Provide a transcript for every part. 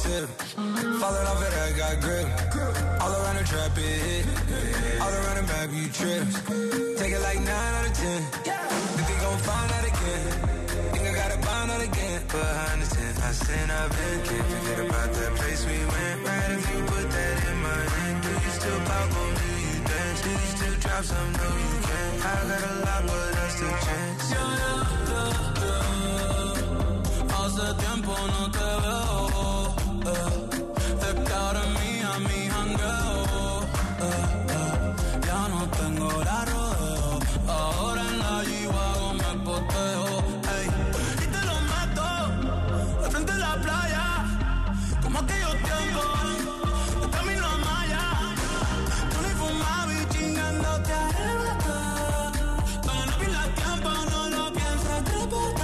tip. Falling off it, I got grip. All around the trap, it hit. All around the map, you trips. Take it like 9 out of 10. Think they gon' find out again. Think I gotta find out again. Behind the tent, I sin, I've been. Can't forget about that place we went. Right if you put that in my hand. Do you still pop on? Do you dance? Do you still drop some? No, you can't. I got a lot, but I still chance. Hace tiempo no te veo, es que ahora es mía, mi jangueo, ya no tengo la rodeo, ahora en la G-Wagon me poteo, ey, y te lo meto, al frente de la playa, como aquellos tiempos, de camino a Maya, tú ni fumabas y chingándote arrebata, cuando no pierdas tiempo, no lo pienses, trépate.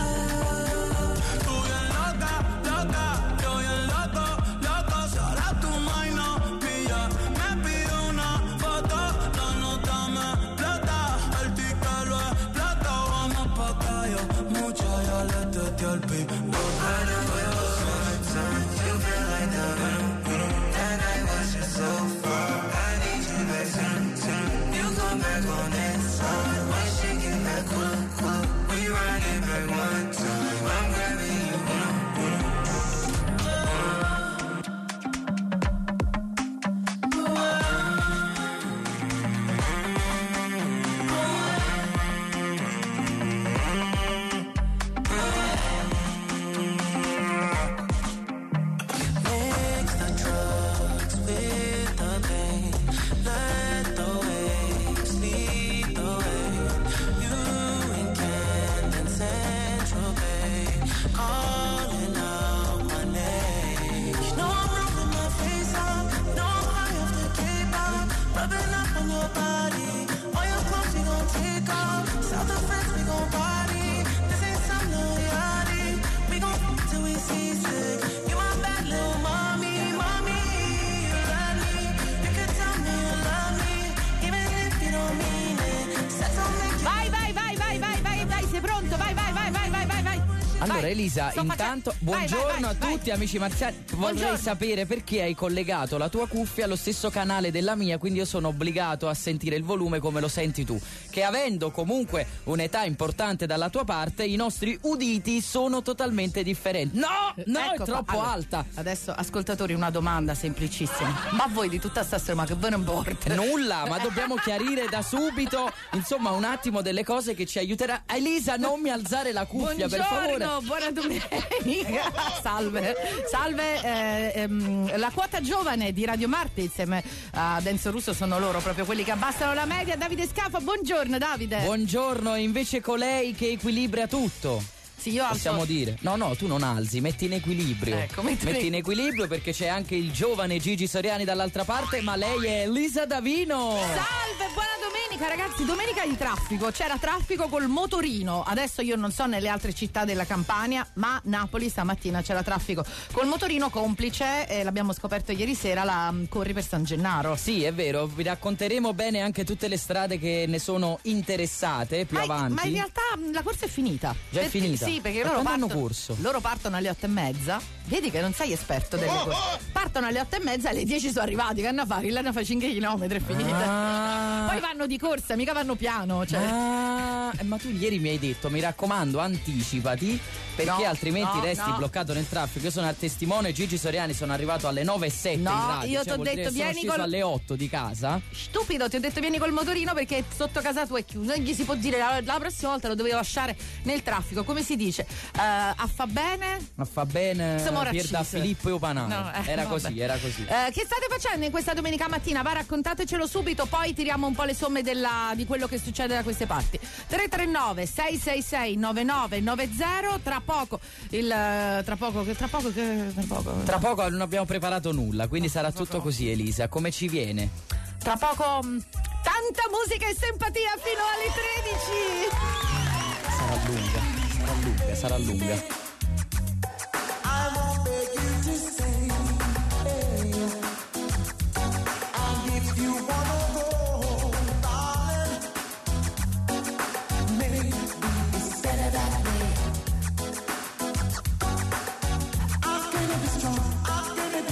Allora Elisa, intanto buongiorno a tutti amici marziani. Vorrei sapere perché hai collegato la tua cuffia allo stesso canale della mia, quindi io sono obbligato a sentire il volume come lo senti tu, che avendo comunque un'età importante dalla tua parte, i nostri uditi sono totalmente differenti. No, ecco, è troppo alta. Adesso ascoltatori, una domanda semplicissima. Ma voi di tutta sta storia, ma che ve ne importa? Nulla, ma dobbiamo chiarire da subito, insomma, un attimo delle cose che ci aiuterà. Elisa, non mi alzare la cuffia, per favore. Buona domenica. Salve. La quota giovane di Radio Marte insieme a Denso Russo sono loro, proprio quelli che abbassano la media. Davide Scafa, buongiorno Davide. Buongiorno, invece colei che equilibra tutto. Sì, io possiamo dire. No, tu non alzi, metti in equilibrio. Ecco, metti in equilibrio, perché c'è anche il giovane Gigi Soriani dall'altra parte, ma lei è Elisa Davino. Salve, buona domenica ragazzi. Domenica di traffico, c'era traffico col motorino. Adesso io non so nelle altre città della Campania, ma Napoli stamattina c'era traffico col motorino complice, l'abbiamo scoperto ieri sera, la Corri per San Gennaro. Sì, è vero, vi racconteremo bene anche tutte le strade che ne sono interessate più avanti. Ma in realtà la corsa è finita. Già è finita? Sì, perché loro partono alle 8:30. Vedi che non sei esperto delle cose. Partono alle 8:30, alle 10 sono arrivati. Che hanno a fare? L'hanno fatto 5 chilometri, è finita. Poi vanno di corsa, mica vanno piano. Cioè. Ma tu ieri mi hai detto, mi raccomando, anticipati, perché altrimenti resti bloccato nel traffico. Io sono al testimone, Gigi Soriani, sono arrivato alle 9:07 in radio. Io ti ho detto vieni sono alle 8 di casa. Stupido, ti ho detto vieni col motorino perché sotto casa tua è chiuso. Non gli si può dire la prossima volta lo dovevo lasciare nel traffico. Come si dice? Affa bene? Affa bene. Pier da Filippo e Opanano. Era così. Che state facendo in questa domenica mattina? Va, raccontatecelo subito, poi tiriamo un po' le somme di quello che succede da queste parti. 339 666 9990. Tra poco non abbiamo preparato nulla, quindi sarà tutto così, Elisa, come ci viene. Tra poco tanta musica e simpatia fino alle 13. Sarà lunga. I'm gonna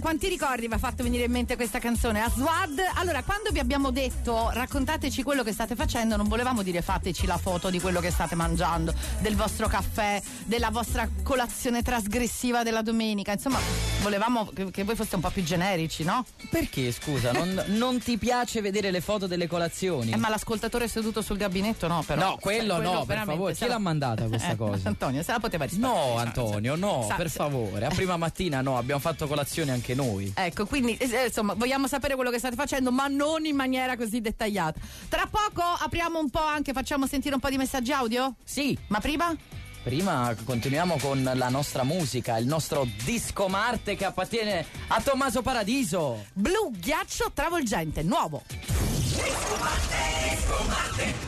quanti ricordi mi ha fatto venire in mente questa canzone, Aswad. Allora, quando vi abbiamo detto raccontateci quello che state facendo, non volevamo dire fateci la foto di quello che state mangiando, del vostro caffè, della vostra colazione trasgressiva della domenica, insomma volevamo che voi foste un po' più generici, no? Perché, scusa, non ti piace vedere le foto delle colazioni? Ma l'ascoltatore seduto sul gabinetto no, però. No, quello no, per favore, chi l'ha mandata questa cosa? Antonio, se la poteva risparmiare. No, Antonio, no, per favore, a prima mattina no, abbiamo fatto colazione anche noi. Ecco, quindi insomma vogliamo sapere quello che state facendo, ma non in maniera così dettagliata. Tra poco apriamo un po' anche, facciamo sentire un po' di messaggi audio? Sì. Ma prima? Prima continuiamo con la nostra musica, il nostro disco Marte che appartiene a Tommaso Paradiso. Blu, ghiaccio travolgente, nuovo. Disco Marte, Disco Marte.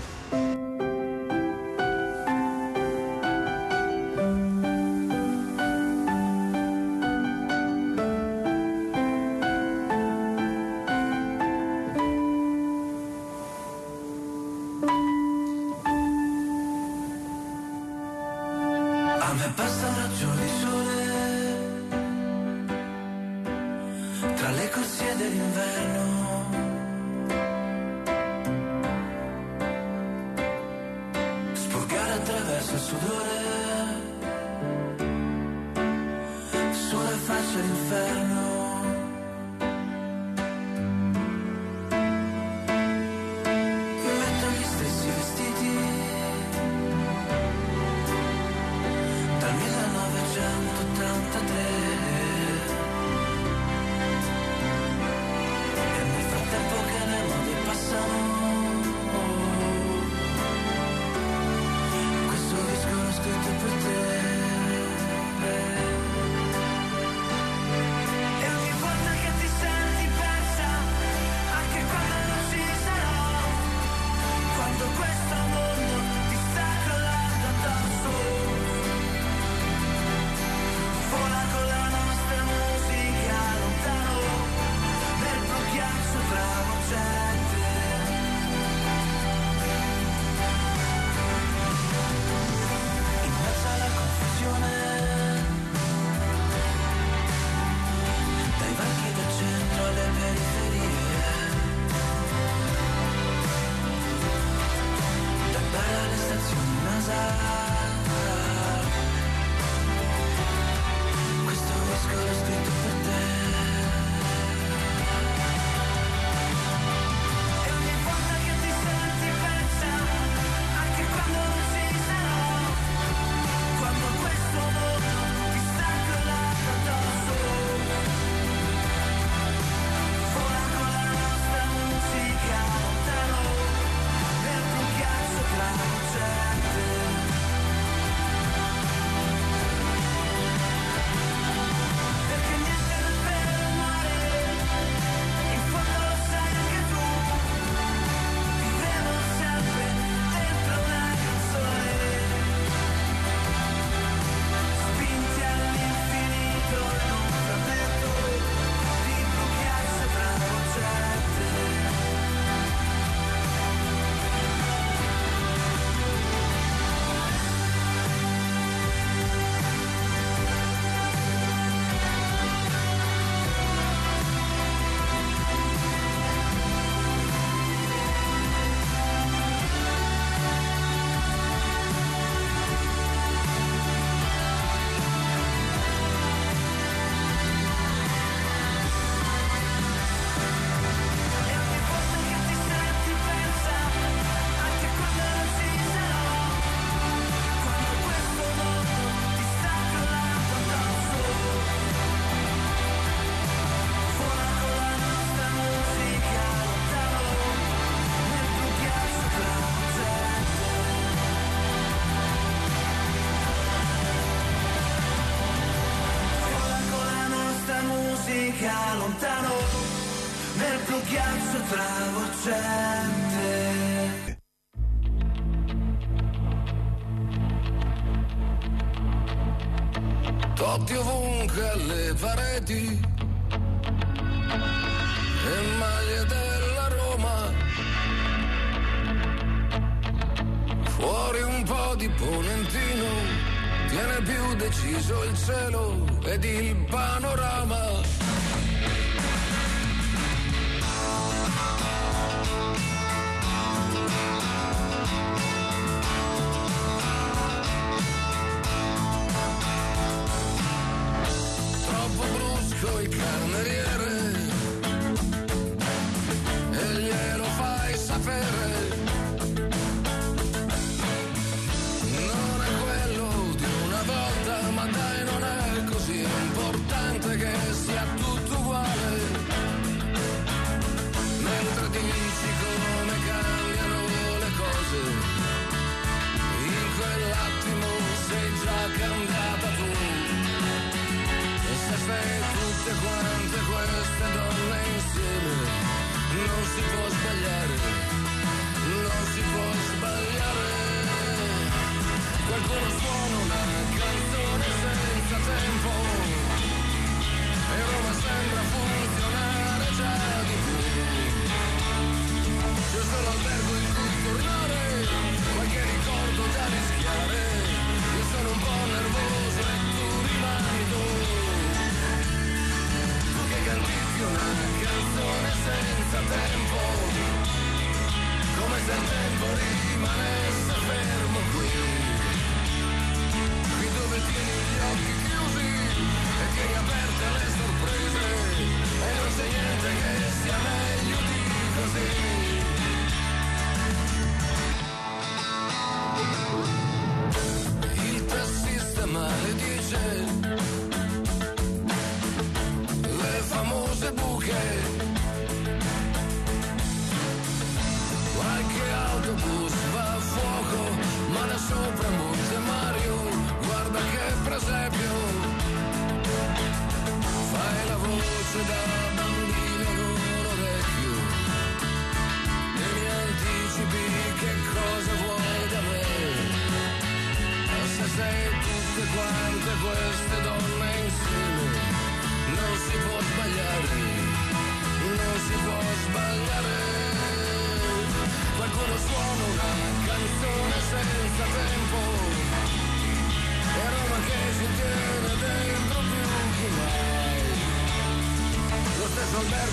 Basta un raggio di sole tra le corsie dell'inverno, sporcare attraverso il sudore sulla faccia l'inferno. Metto gli stessi vestiti dal 1983 e nel frattempo che le mode passano questo disco l'ho scritto per te e ogni volta che ti senti persa anche quando non ci sarò, quando questo mondo ti sta crollando addosso, vola con la nostra musica lontano nel blu ghiaccio travolgente. In mezzo alla confusione dai banchi del centro alle periferie, dai bar alle stazioni NASA, questo disco l'ho scritto per te. E ogni volta che ti senti persa, anche quando non ci sarò, quando questo mondo ti sta crollando addosso, vola con la nostra musica lontano nel blu ghiaccio travolgente. Perché niente nel bene o male, in fondo lo sai anche tu, vivevo sempre dentro una canzone, spinti all'infinito in un frammento di blu ghiaccio travolgente. E ogni volta che ti senti persa, anche quando non ci sarò, quando questo mondo ti sta crollando addosso, vola con la nostra musica lontano nel blu ghiaccio travolgente. Vola con la nostra musica lontano nel blu ghiaccio travolgente. Totti ovunque alle pareti e maglie della Roma, fuori un po' di ponentino, tiene più deciso il cielo ed il panorama.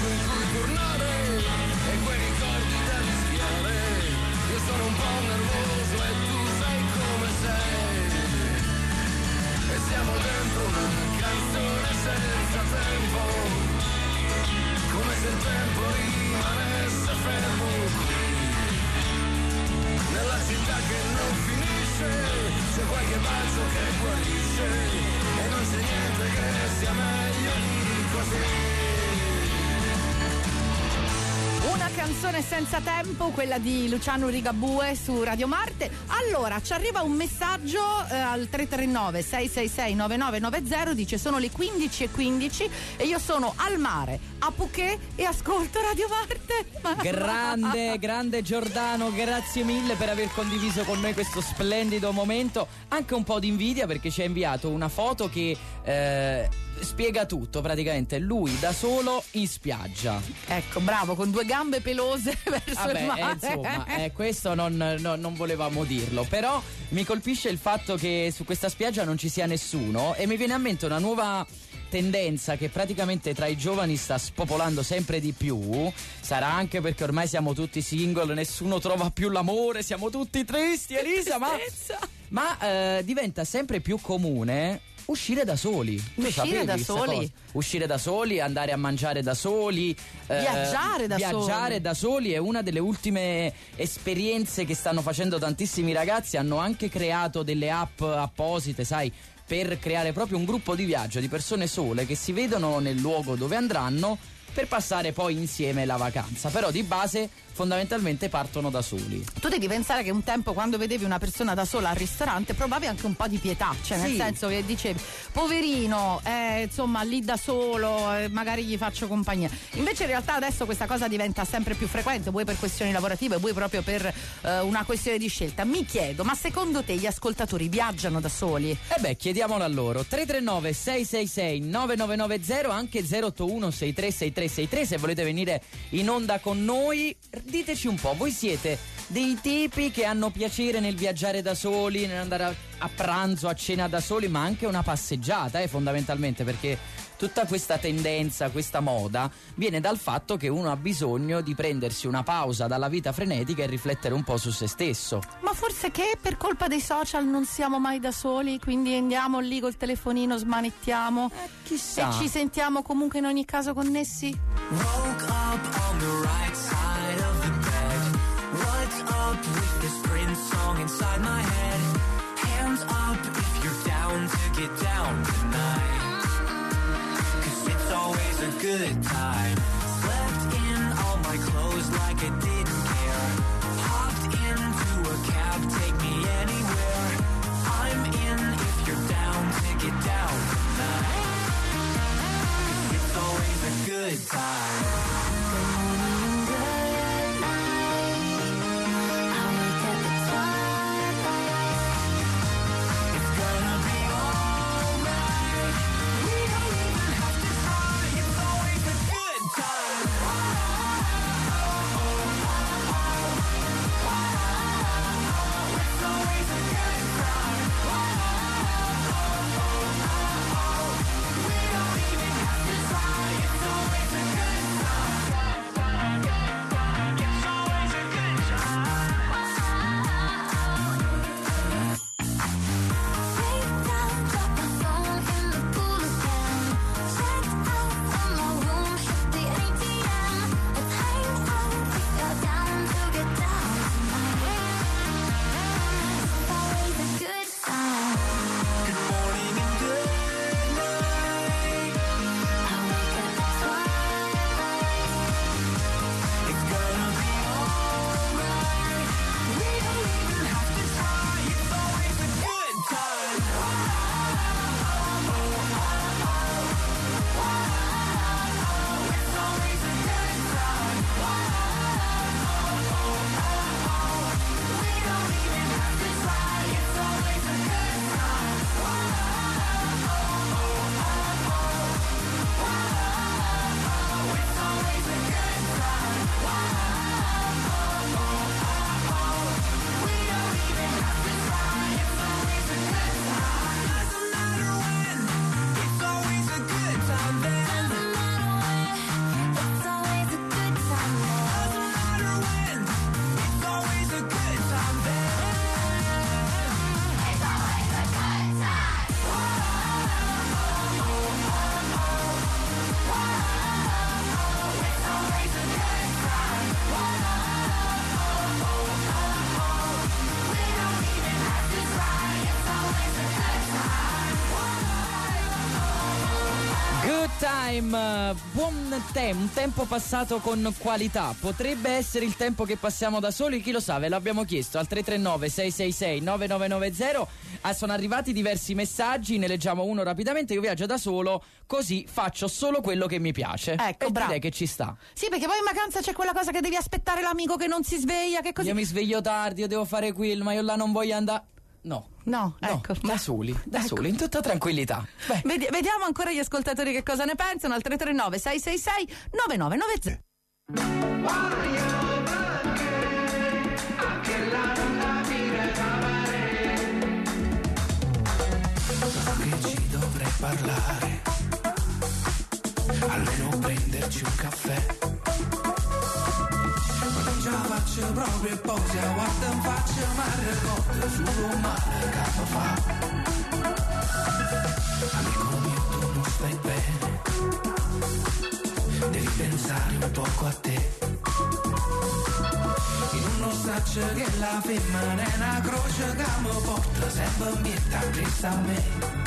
luogo in cui tornare e quei ricordi da mischiare. Io sono un po' nervoso e tu sai come sei, e siamo dentro una canzone senza tempo, come se il tempo rimanesse fermo qui, nella città che non finisce, c'è qualche bacio che guarisce e non c'è niente che sia meglio di così. Una canzone senza tempo, quella di Luciano Rigabue su Radio Marte. Allora, ci arriva un messaggio al 339 666 9990, dice sono le 15:15 e io sono al mare a Phuket e ascolto Radio Marte. Grande Giordano, grazie mille per aver condiviso con noi questo splendido momento. Anche un po' di invidia perché ci ha inviato una foto che spiega tutto, praticamente lui da solo in spiaggia. Ecco, bravo, con due gambe pelose verso il mare. Insomma, questo non volevamo dirlo, però mi colpisce il fatto che su questa spiaggia non ci sia nessuno e mi viene a mente una nuova tendenza che praticamente tra i giovani sta spopolando sempre di più. Sarà anche perché ormai siamo tutti single, nessuno trova più l'amore, siamo tutti tristi, Elisa, ma diventa sempre più comune uscire da soli. Uscire da soli? Uscire da soli, andare a mangiare da soli, viaggiare da soli è una delle ultime esperienze che stanno facendo tantissimi ragazzi. Hanno anche creato delle app apposite, sai, per creare proprio un gruppo di viaggio di persone sole che si vedono nel luogo dove andranno per passare poi insieme la vacanza, però di base fondamentalmente partono da soli. Tu devi pensare che un tempo quando vedevi una persona da sola al ristorante provavi anche un po' di pietà, cioè nel senso che dicevi poverino, insomma lì da solo, magari gli faccio compagnia. Invece in realtà adesso questa cosa diventa sempre più frequente, vuoi per questioni lavorative, vuoi proprio per una questione di scelta. Mi chiedo, ma secondo te gli ascoltatori viaggiano da soli? Chiediamolo a loro. 339 666 9990, anche 081 636363 se volete venire in onda con noi. Diteci un po', voi siete dei tipi che hanno piacere nel viaggiare da soli, nell'andare a pranzo, a cena da soli, ma anche una passeggiata, fondamentalmente, perché tutta questa tendenza, questa moda viene dal fatto che uno ha bisogno di prendersi una pausa dalla vita frenetica e riflettere un po' su se stesso. Ma forse che per colpa dei social non siamo mai da soli, quindi andiamo lì col telefonino, smanettiamo chissà, e ci sentiamo comunque in ogni caso connessi? Woke up on the right side of the bed. What's up with this Prince song inside my head? Hands up if you're down to get down tonight, 'cause it's always a good time. Slept in all my clothes like I didn't care. Hopped into a cab, take me anywhere. I'm in if you're down to get down tonight, 'cause it's always a good time. Time, un tempo passato con qualità. Potrebbe essere il tempo che passiamo da soli, chi lo sa, ve l'abbiamo chiesto al 339 666 9990. Sono arrivati diversi messaggi, ne leggiamo uno rapidamente. Io viaggio da solo, così faccio solo quello che mi piace. Ecco, bravo. Direi che ci sta. Sì, perché poi in vacanza c'è quella cosa che devi aspettare l'amico che non si sveglia, che così. Io mi sveglio tardi, io devo fare quello, ma io là non voglio andare. No, ecco. Da soli, in tutta tranquillità. Vediamo ancora gli ascoltatori che cosa ne pensano al 339 666 9990. Che ci dovrei parlare, almeno prenderci un caffè. Ce la faccio proprio e poi se la guardo in faccia ma ricordo solo male che mi fa. Amico mio, tu non stai bene, devi pensare un poco a te. Io non so che la femmina è una croce che mi porta sempre in vita presa a me.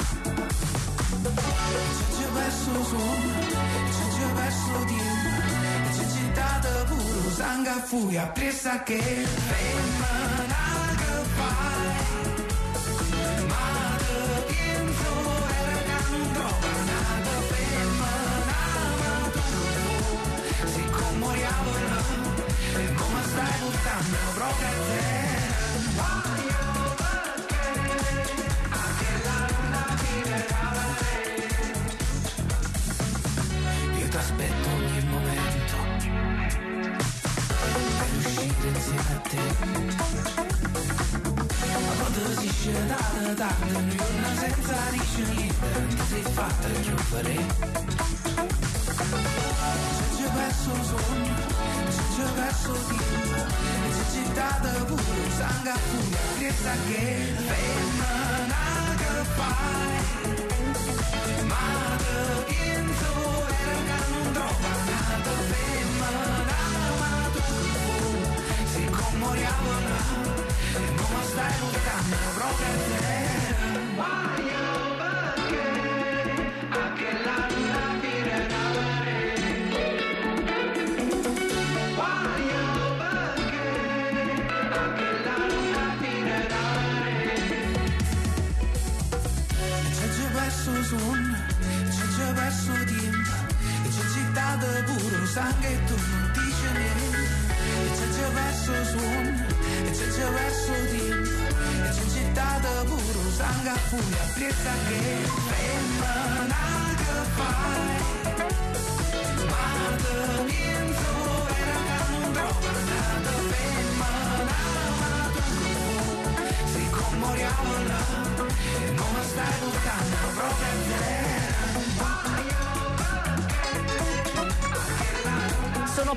Ci perso suono, ci perso tempo, ci date puro sangue a furia presa che femmina che fai. Ma te penso era che non trova nata femmina, ma tu siccome moriamo là e come stai portando proprio a te. Aspetto ogni momento per uscire insieme a te. A volte si scende tardi, un giorno senza dire niente, non ti sei fatta chiudere. Se ci perso sogno, se ci perso tempo, e se ci date pure sangue a furia, presa che femmina che fai. Ma te penso non trova nata femmina, ma tu siccome moriamo là e non mi stai portando proprio a te. Guaio perché anche la luna ti regalerei. Guaio perché anche la luna ti regalerei. C'è già perso sonno, c'è già perso tempo, c'è città da puro sangue e tu non dici niente. E c'è già verso suono, e c'è già verso tempo, e c'è città da puro sangue a furia presa che femmina che fai. Ma te penso era che non trova nata femmina, ma tu siccome moriamo là e non mi stai portando proprio a te. Sono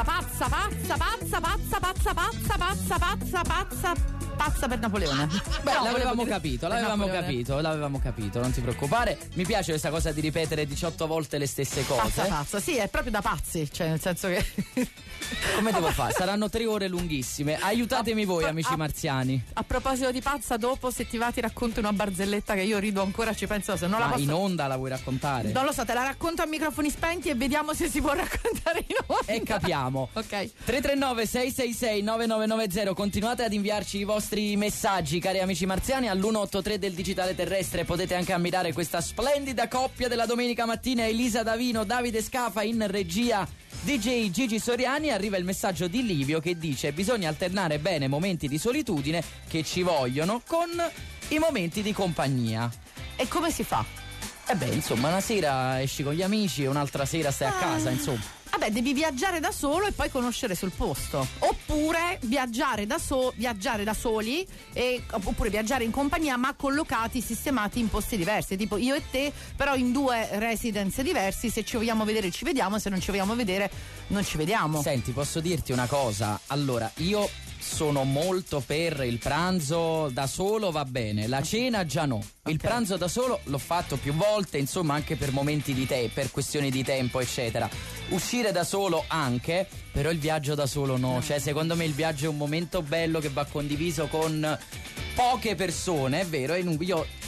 pazza per Napoleone. Beh, No, l'avevamo volevo dire capito, non ti preoccupare. Mi piace questa cosa di ripetere 18 volte le stesse cose. Pazza, sì, è proprio da pazzi, cioè nel senso che Come devo fare? Saranno 3 ore lunghissime. Aiutatemi voi, amici marziani. A proposito di pazza, dopo se ti va ti racconto una barzelletta che io rido ancora, ci penso, se non la posso... in onda la vuoi raccontare? Non lo so, te la racconto a microfoni spenti e vediamo se si può raccontare in onda. E capiamo. Ok. 339 666 9990. Continuate ad inviarci i vostri messaggi, cari amici marziani, all'183 del digitale terrestre. Potete anche ammirare questa splendida coppia della domenica mattina, Elisa Davino, Davide Scafa in regia, DJ Gigi Soriani. Arriva il messaggio di Livio che dice: bisogna alternare bene momenti di solitudine che ci vogliono con i momenti di compagnia. E come si fa? Insomma, una sera esci con gli amici e un'altra sera stai a casa, insomma. Vabbè, devi viaggiare da solo e poi conoscere sul posto. Oppure viaggiare da soli oppure viaggiare in compagnia, ma collocati, sistemati in posti diversi. Tipo io e te, però in 2 residence diversi. Se ci vogliamo vedere ci vediamo, se non ci vogliamo vedere non ci vediamo. Senti, posso dirti una cosa? Allora, io sono molto per il pranzo da solo, va bene, la cena già no. Il pranzo da solo l'ho fatto più volte, insomma, anche per momenti di per questioni di tempo, eccetera. Uscire da solo anche, però il viaggio da solo no. Cioè, secondo me il viaggio è un momento bello che va condiviso con poche persone, è vero, io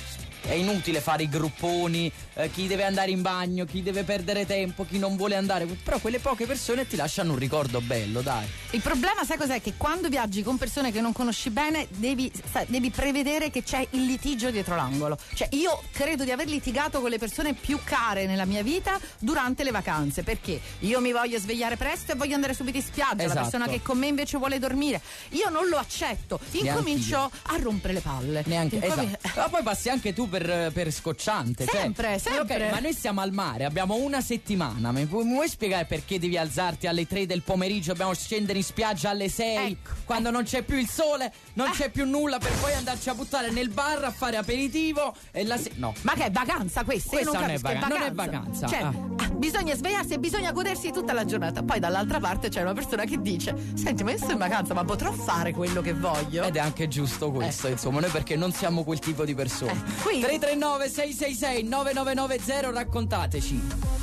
è inutile fare i grupponi, chi deve andare in bagno, chi deve perdere tempo, chi non vuole andare, però quelle poche persone ti lasciano un ricordo bello, dai. Il problema, sai cos'è? Che quando viaggi con persone che non conosci bene devi prevedere che c'è il litigio dietro l'angolo. Cioè, io credo di aver litigato con le persone più care nella mia vita durante le vacanze, perché io mi voglio svegliare presto e voglio andare subito in spiaggia, esatto. La persona che con me invece vuole dormire, io non lo accetto, incomincio a rompere le palle. Esatto. Ma poi passi anche tu per scocciante, sempre. Okay, ma noi siamo al mare, abbiamo una settimana, mi vuoi spiegare perché devi alzarti alle 3 del pomeriggio, dobbiamo scendere in spiaggia alle 6, ecco, quando non c'è più il sole, non c'è più nulla, per poi andarci a buttare nel bar a fare aperitivo e no. Ma che è vacanza questa? Questa non è vacanza. Cioè, bisogna svegliarsi e bisogna godersi tutta la giornata. Poi dall'altra parte c'è una persona che dice: senti, ma io sto in vacanza, ma potrò fare quello che voglio? Ed è anche giusto questo, insomma, noi perché non siamo quel tipo di persone. 339 666 9990, raccontateci.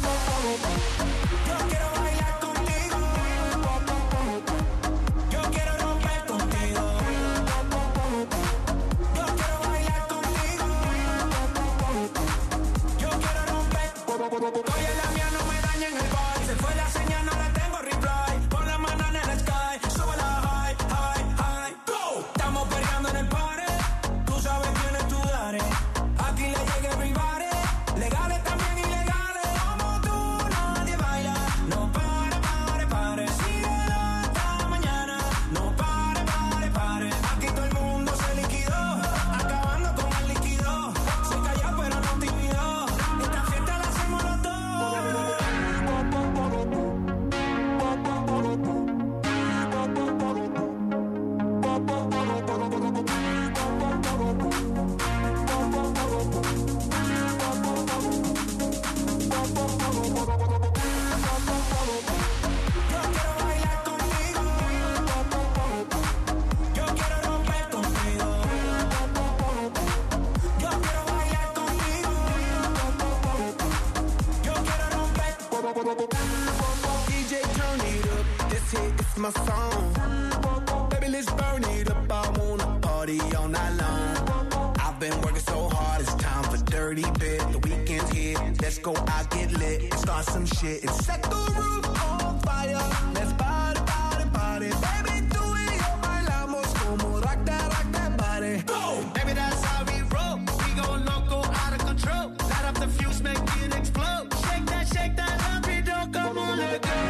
Oye, la mía no me daña en el bar. Se fue la señal, no la tengo reply. Pon la mano en el sky, sube la high, high, high. Go. Estamos peleando en el party. Tú sabes quién es tu dare. Aquí le llega everybody. Legales también ilegales. Como tú nadie baila. No pare. Síguelo hasta mañana. No pare. Aquí todo el mundo se liquidó. Acabando con el líquido. Se calló pero no tímido. Esta fiesta la hacemos los dos. DJ, turn it up. This hit is my song. Baby, let's burn it up. I wanna party all night long. I've been working so hard, it's time for dirty bit. The weekend's here, let's go out, get lit, start some shit and set the roof on fire. Let's party. Baby, tú y yo bailamos como rock that body. Go! Baby, that's how we roll. We gon' loco out of control. Light up the fuse, make it explode. Shake that rapido, come on, let go.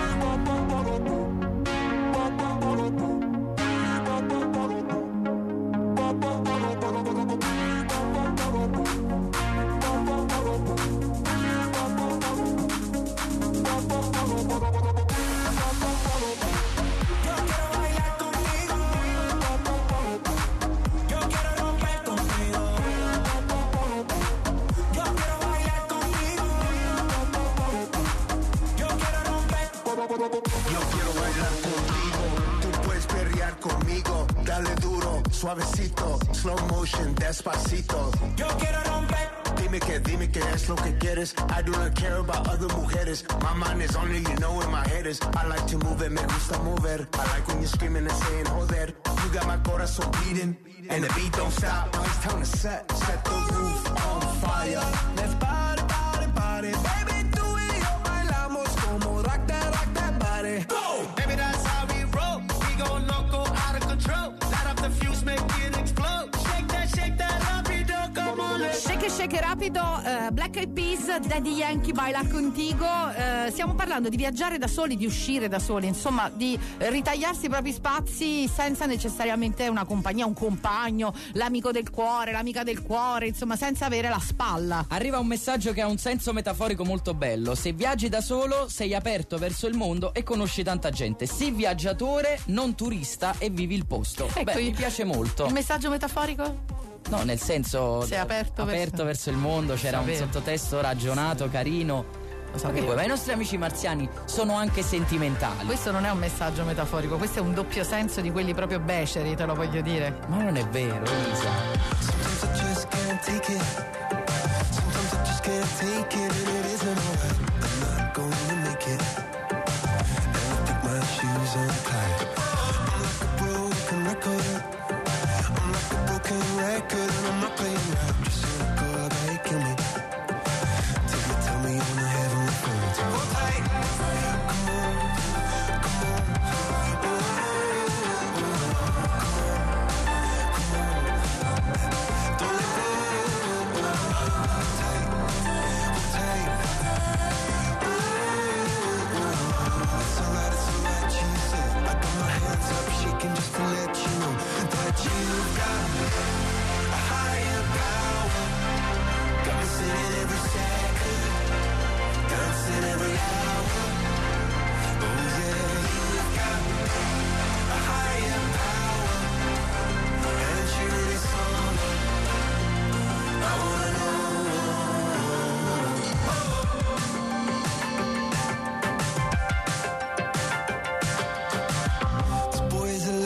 Dale duro, suavecito, slow motion, despacito. Yo quiero romper. Dime que es lo que quieres. I do not care about other mujeres. My mind is on you, you know where my head is. I like to move it, me gusta mover. I like when you're screaming and saying, joder. You got my corazón beating, and the beat don't stop. Now it's time to set the roof on fire. Let's party. Baby, tú y yo bailamos como rock that body. Go! Baby, that's how we roll. We go loco, out of control. Light up the fuse, make it explode. Shake that rapido, come on, let's go. Shake rapido, Black Eyed Peas, Daddy Yankee, Bailar Contigo. Stiamo parlando di viaggiare da soli, di uscire da soli, insomma di ritagliarsi i propri spazi senza necessariamente una compagnia, un compagno, l'amico del cuore, l'amica del cuore, insomma senza avere la spalla. Arriva un messaggio che ha un senso metaforico molto bello: se viaggi da solo sei aperto verso il mondo e conosci tanta gente, sii viaggiatore non turista e vivi il posto. Ecco, mi piace molto. Il messaggio metaforico? No, nel senso sei aperto verso il mondo, c'era un sottotesto ragionato, carino. Lo sapevo. Ma i nostri amici marziani sono anche sentimentali. Questo non è un messaggio metaforico, questo è un doppio senso di quelli proprio beceri, te lo voglio dire. Ma non è vero, Elisa. Sometimes I just can't take it. Sometimes I just can't take it, and it isn't alright. I'm not going to make it. And I think my shoes untied. I'm like a broken record. I'm like a broken record, and I'm not playing around. Just cynical,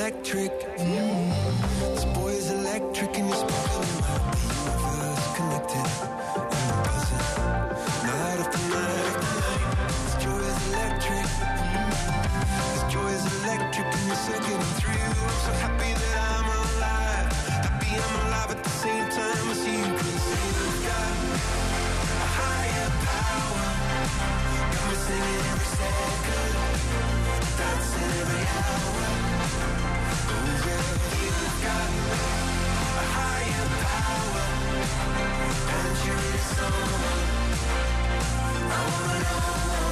electric. This boy is electric and he's sparkling in my universe connected. And we're buzzing. Night after night after night. This joy is electric. This joy is electric and you're so getting through. I'm so happy that I'm alive. Happy I'm alive at the same time as you. Cause you've got a higher power. Got me singing every second. Dancing every hour. Oh yeah, you've got a higher power. And you're really someone I wanna know.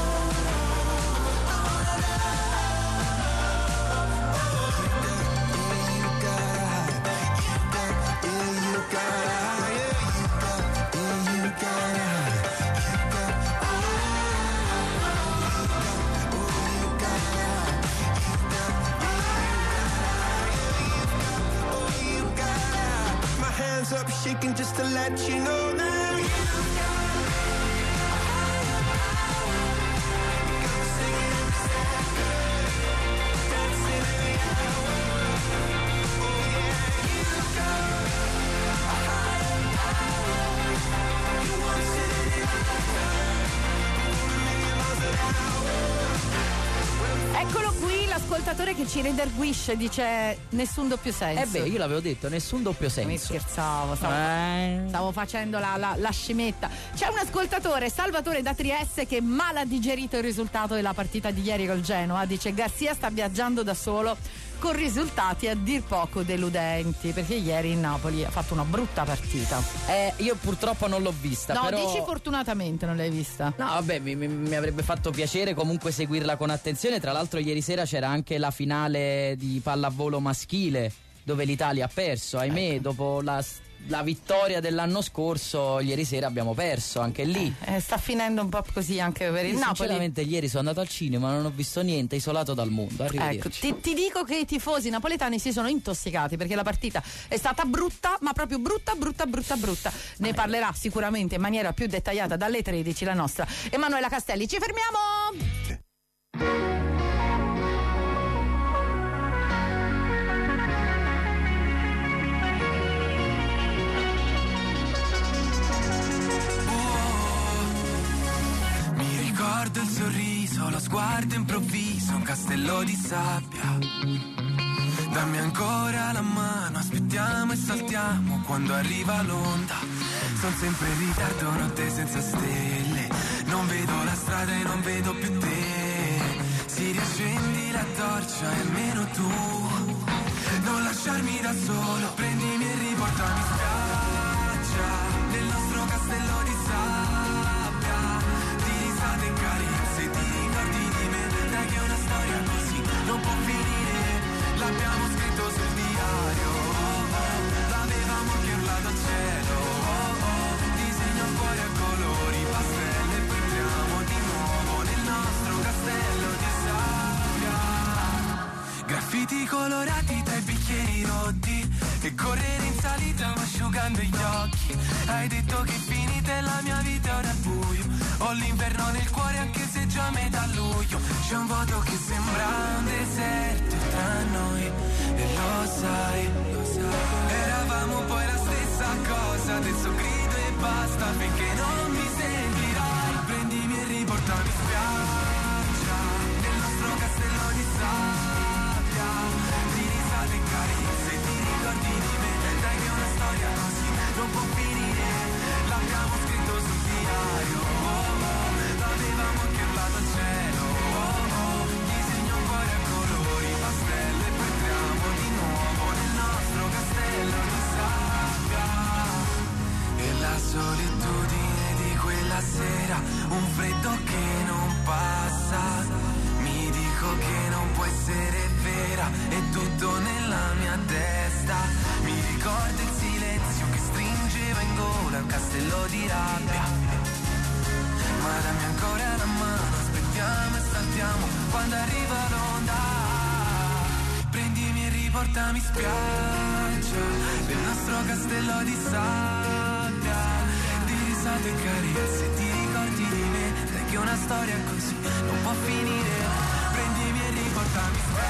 Up shaking just to let you know now you've got a higher power. You got me singing every second, dancing every hour. Oh yeah, you've got a higher power. You want it in your lifetime, 1,000,000 miles an hour. Eccolo qui l'ascoltatore che ci redarguisce, dice nessun doppio senso. Io l'avevo detto, nessun doppio senso. Mi scherzavo, stavo facendo la scemetta. C'è un ascoltatore, Salvatore da Trieste, che mal ha digerito il risultato della partita di ieri col Genoa. Dice Garcia sta viaggiando da solo con risultati a dir poco deludenti, perché ieri il Napoli ha fatto una brutta partita. Io purtroppo non l'ho vista. No, però... dici fortunatamente non l'hai vista. No, vabbè, mi avrebbe fatto piacere comunque seguirla con attenzione. Tra l'altro ieri sera c'era anche la finale di pallavolo maschile, dove l'Italia ha perso, ahimè, dopo la vittoria dell'anno scorso. Ieri sera abbiamo perso anche lì. Sta finendo un po' così anche per il Napoli. Sinceramente ieri sono andato al cinema, non ho visto niente, isolato dal mondo. Ecco, ti dico che i tifosi napoletani si sono intossicati, perché la partita è stata brutta, ma proprio brutta. Ne parlerà sicuramente in maniera più dettagliata dalle 13 la nostra Emanuela Castelli. Ci fermiamo! Ricordo il sorriso, lo sguardo improvviso, un castello di sabbia. Dammi ancora la mano, aspettiamo e saltiamo quando arriva l'onda. Sono sempre in ritardo, notte senza stelle. Non vedo la strada e non vedo più te. Si riaccendi la torcia e almeno tu non lasciarmi da solo. Prendimi e riportami in spiaggia, nel nostro castello di sabbia. Di risate e carezze, ti ricordi di me. Dai che una storia così non può finire. L'abbiamo scritto sul diario, l'avevamo anche urlato al cielo. Disegno un cuore a colori, pastelle, poi entriamo di nuovo nel nostro castello di sabbia. Graffiti colorati tra i bicchieri rotti e correre in salita asciugando gli occhi. Hai detto che finita è la mia vita, ora è buio. Ho l'inverno nel cuore anche se già metà luglio. C'è un vuoto che sembra un deserto tra noi e lo sai. Eravamo poi la stessa cosa, adesso grido e basta finché non mi sentirai. Prendimi e riportami in spiaggia, nel nostro castello di sabbia. Di risate e carezze, ti ricordi di me. Dai che una storia così non può finire. L'abbiamo scritto sul diario, l'avevamo anche urlato al cielo. Disegno un cuore a colori, pastelle, poi entriamo di nuovo nel nostro castello di sabbia. E la solitudine di quella sera, un freddo che non passa. Mi dico che non può essere vera, è tutto nella mia testa. Mi ricordo il silenzio che stringeva in gola un castello di rabbia. Ma dammi ancora la mano, aspettiamo e saltiamo quando arriva l'onda. Prendimi e riportami in spiaggia, nel nostro castello di sabbia. Di risate e carezze, ti ricordi di me. Dai che una storia così non può finire. Prendimi e riportami in spiaggia. Ci piace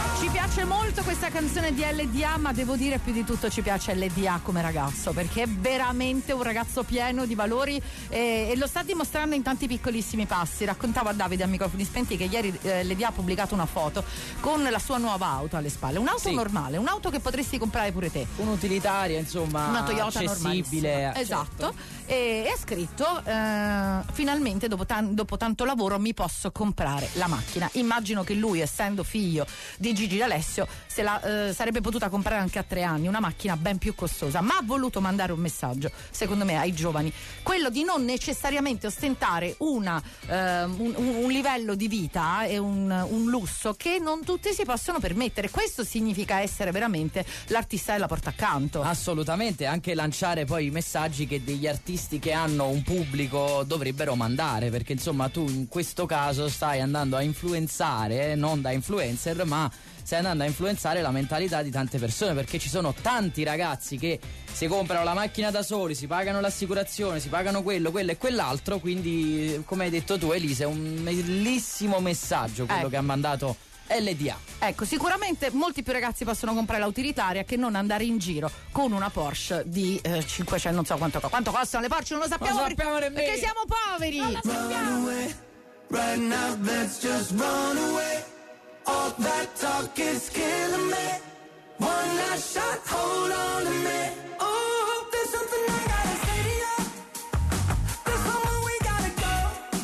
piace molto questa canzone di LDA, ma devo dire più di tutto ci piace LDA come ragazzo, perché è veramente un ragazzo pieno di valori e lo sta dimostrando in tanti piccolissimi passi. Raccontavo a Davide a microfoni spenti che ieri LDA ha pubblicato una foto con la sua nuova auto alle spalle, un'auto normale, un'auto che potresti comprare pure te, un'utilitaria, insomma, una Toyota accessibile, esatto, certo. E ha scritto finalmente dopo tanto lavoro mi posso comprare la macchina. Immagino che lui, essendo figlio di Gigi D'Alessio, se la sarebbe potuta comprare anche a 3 anni, una macchina ben più costosa, ma ha voluto mandare un messaggio, secondo me, ai giovani, quello di non necessariamente ostentare un livello di vita e un lusso che non tutti si possono permettere. Questo significa essere veramente l'artista della porta accanto. Assolutamente, anche lanciare poi i messaggi che degli artisti che hanno un pubblico dovrebbero mandare, perché insomma tu in questo caso stai andando a influenzare, non da influencer, ma stai andando a influenzare la mentalità di tante persone, perché ci sono tanti ragazzi che si comprano la macchina da soli, si pagano l'assicurazione, si pagano quello e quell'altro, quindi come hai detto tu Elisa è un bellissimo messaggio quello che ha mandato LDA. Ecco, sicuramente molti più ragazzi possono comprare la utilitaria che non andare in giro con una Porsche di 500, non so quanto costano le Porsche, non lo sappiamo, perché siamo poveri. Non la sappiamo. Right now, let's just run away. All that talk is killing me. One last shot, hold on to me. Oh, there's something I gotta say to you. There's somewhere we gotta go.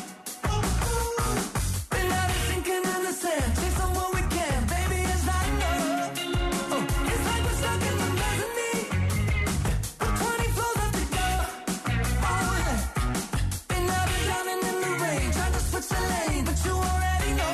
Been out of sinking in the sand. Take somewhere we can, baby, it's not enough. It's like we're stuck in the mezzanine. With 20 floors left to go. Oh, yeah. Been out and drowning in the rain. Tried to switch the lane, but you already know.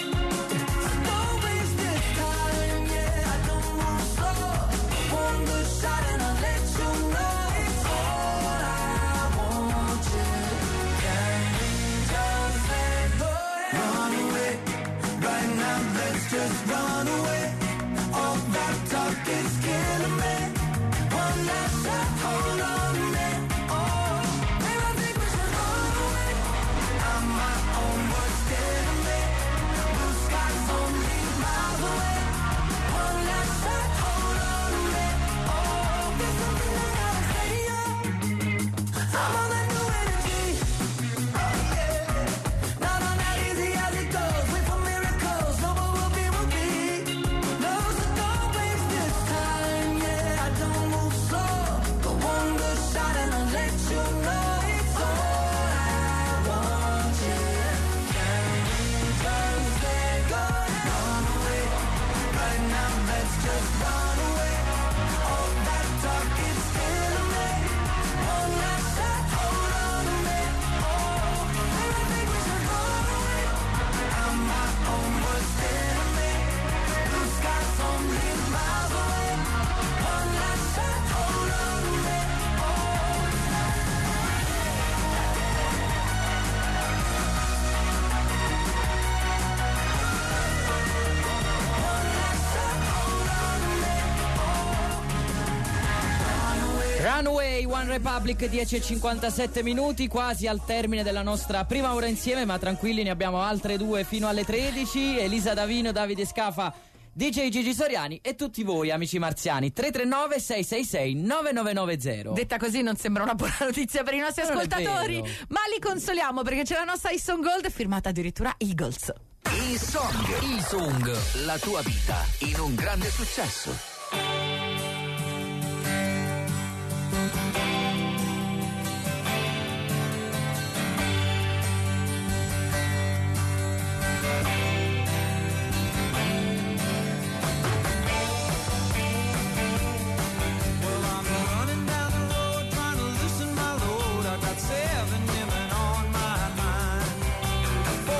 Just run away. All that talk is killing me. One last shot, hold on to me. Oh, maybe I think we should run away. I'm my own worst enemy. Blue skies only miles away. One last shot, hold on to me. Oh, there's something I gotta say to you. I'm on that new energy. Oh yeah, not on that easy as it goes. Wait for miracles. No, but we'll be. No, so don't waste this time. Yeah, I don't move slow. But one good shot and I'll let you know it's all I want. Yeah, can we just let go? Run away. Right now, let's just run away. All that talk is killing me. One last shot, hold on to me. Oh, maybe I think we should run away. I'm my own worst enemy. Blue skies only miles away. One last shot, hold on to me. Runaway, One Republic, 10:57 minuti, quasi al termine della nostra prima ora insieme, ma tranquilli, ne abbiamo altre 2 fino alle 13. Elisa Davino, Davide Scafa, DJ Gigi Soriani e tutti voi amici marziani. 339 666 9990. Detta così non sembra una buona notizia per i nostri ascoltatori, ma li consoliamo perché c'è la nostra iSong Gold firmata addirittura Eagles. E-Song, la tua vita in un grande successo.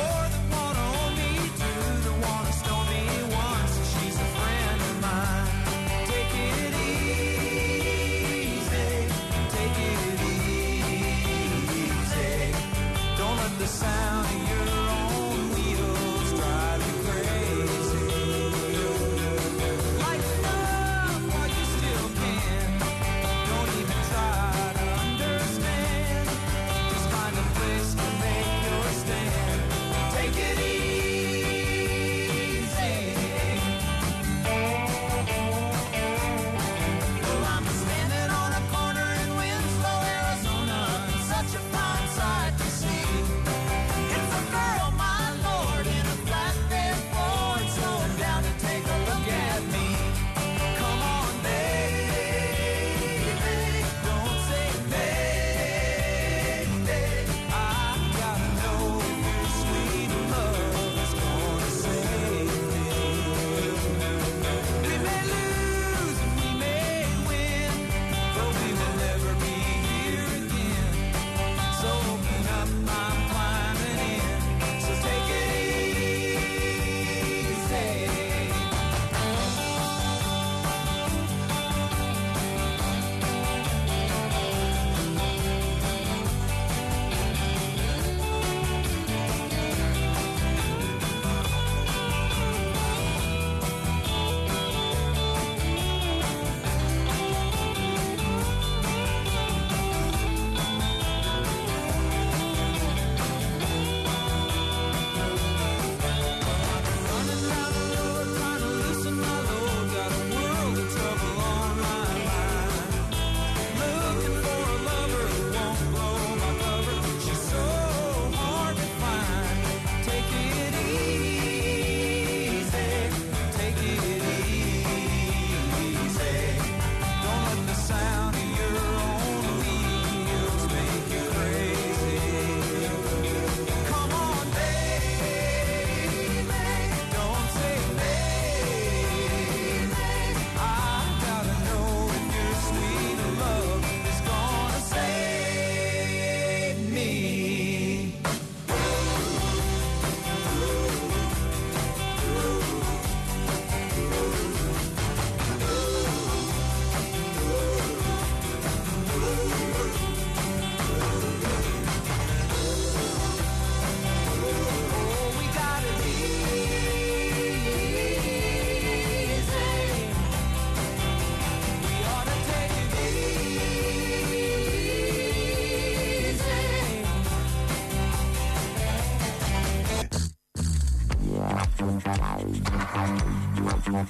Mine.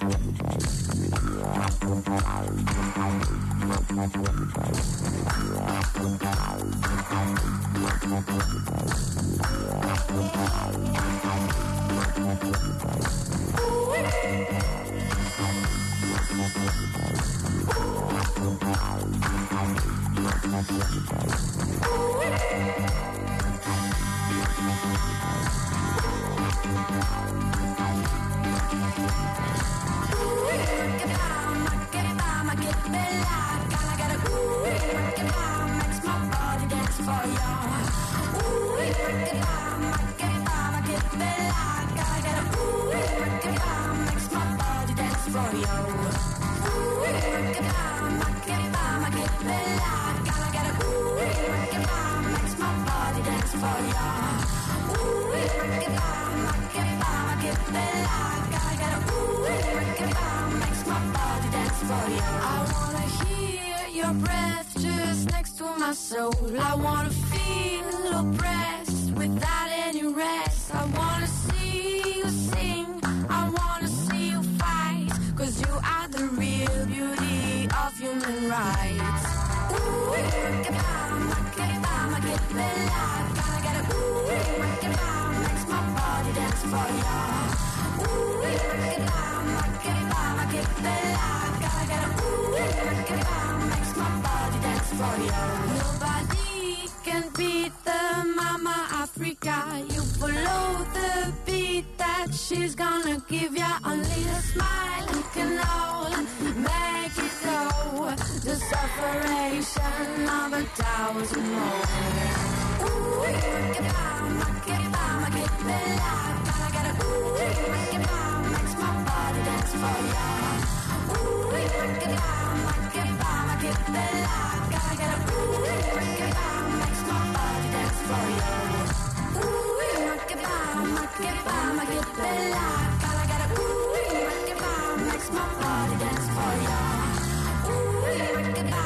I wanna feel oppressed without any rest. I wanna see you sing, I wanna see you fight, 'cause you are the real beauty of human rights. Ooh, gotta get a ooh, makes my body dance for ya. Ooh, gotta get a ooh, makes my body dance for ya. Nobody can beat the Mama Africa. You follow the beat that she's gonna give ya. Only a smile can all make it go. The separation of 1,000 more. Ooh, gotta get a ooh, makes my body dance for ya. Ooh, gotta get a ooh, makes my body dance for ya. Ooh, gotta get a ooh, makes my body dance for ya. Ooh, gotta get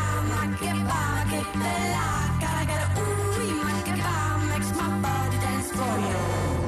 a ooh, makes my body dance for ya.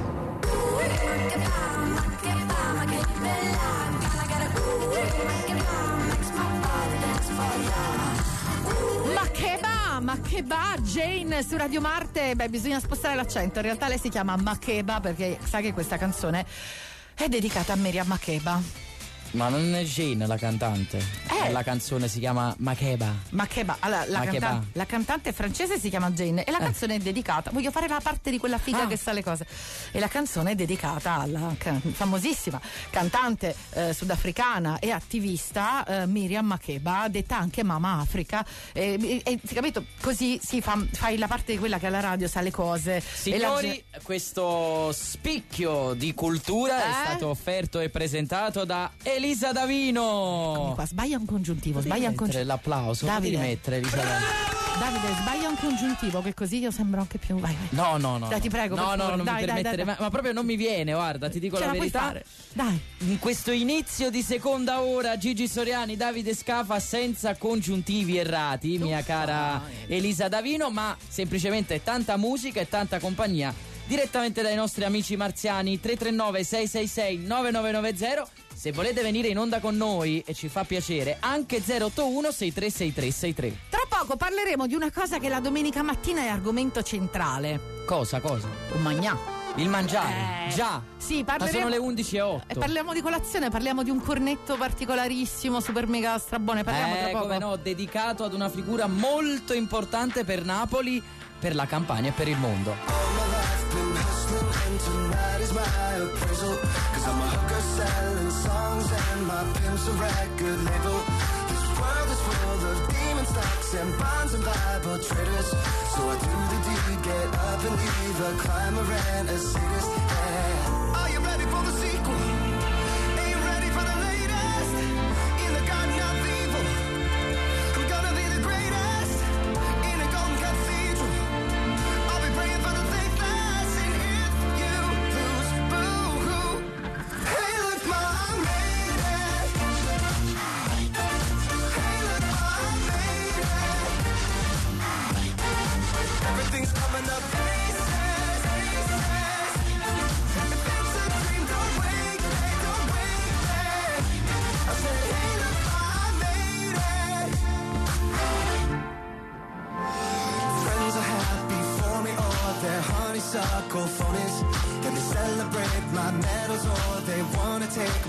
Makeba, Jane su Radio Marte. Beh, bisogna spostare l'accento. In realtà lei si chiama Makeba perché sa che questa canzone è dedicata a Miriam Makeba. Ma non è Jane la cantante? La canzone si chiama Makeba. Makeba. Allora, la cantante francese si chiama Jane e la canzone è dedicata. Voglio fare la parte di quella figa che sa le cose. E la canzone è dedicata alla famosissima cantante sudafricana e attivista Miriam Makeba, detta anche Mama Africa. E capito? Così fai la parte di quella che alla radio sa le cose. Signori, questo spicchio di cultura è stato offerto e presentato da Elisa Davino. Qua sbaglia un congiuntivo, sbaglia un congiuntivo. L'applauso, Davide, mettere Elisa Davino. Davide, sbaglia un congiuntivo che così io sembro anche più. Vai. No. Dai, ti prego. No, non mi permettere. Ma proprio non mi viene, guarda, ti dico la verità. Dai. In questo inizio di seconda ora, Gigi Soriani, Davide Scafa senza congiuntivi errati, mia cara Elisa Davino, ma semplicemente tanta musica e tanta compagnia direttamente dai nostri amici marziani. 339 666 9990. Se volete venire in onda con noi, e ci fa piacere, anche 081 636363. Tra poco parleremo di una cosa che la domenica mattina è argomento centrale. Cosa? Un magnà. Il mangiare. Già. Sì, ma sono le 11:08. Parliamo di colazione, parliamo di un cornetto particolarissimo, super mega strabone. Parliamo tra poco. Come no, dedicato ad una figura molto importante per Napoli, per la Campania e per il mondo. Tonight is my appraisal, 'cause I'm a hooker selling songs and my pimp's a record label. This world is full of demon stocks and bonds and Bible traders. So I do the deed, get up and leave a climber and a sadist. Yeah. Are you ready for the sequel? Are you ready for the latest? In the garden of evil, I'm gonna be the greatest. In a golden cathedral, I'll be praying for the faithless. And if you lose, boo-hoo. Hey, look, Mom, made it. Hey, look, Mom, made it. Everything's coming up pieces, pieces.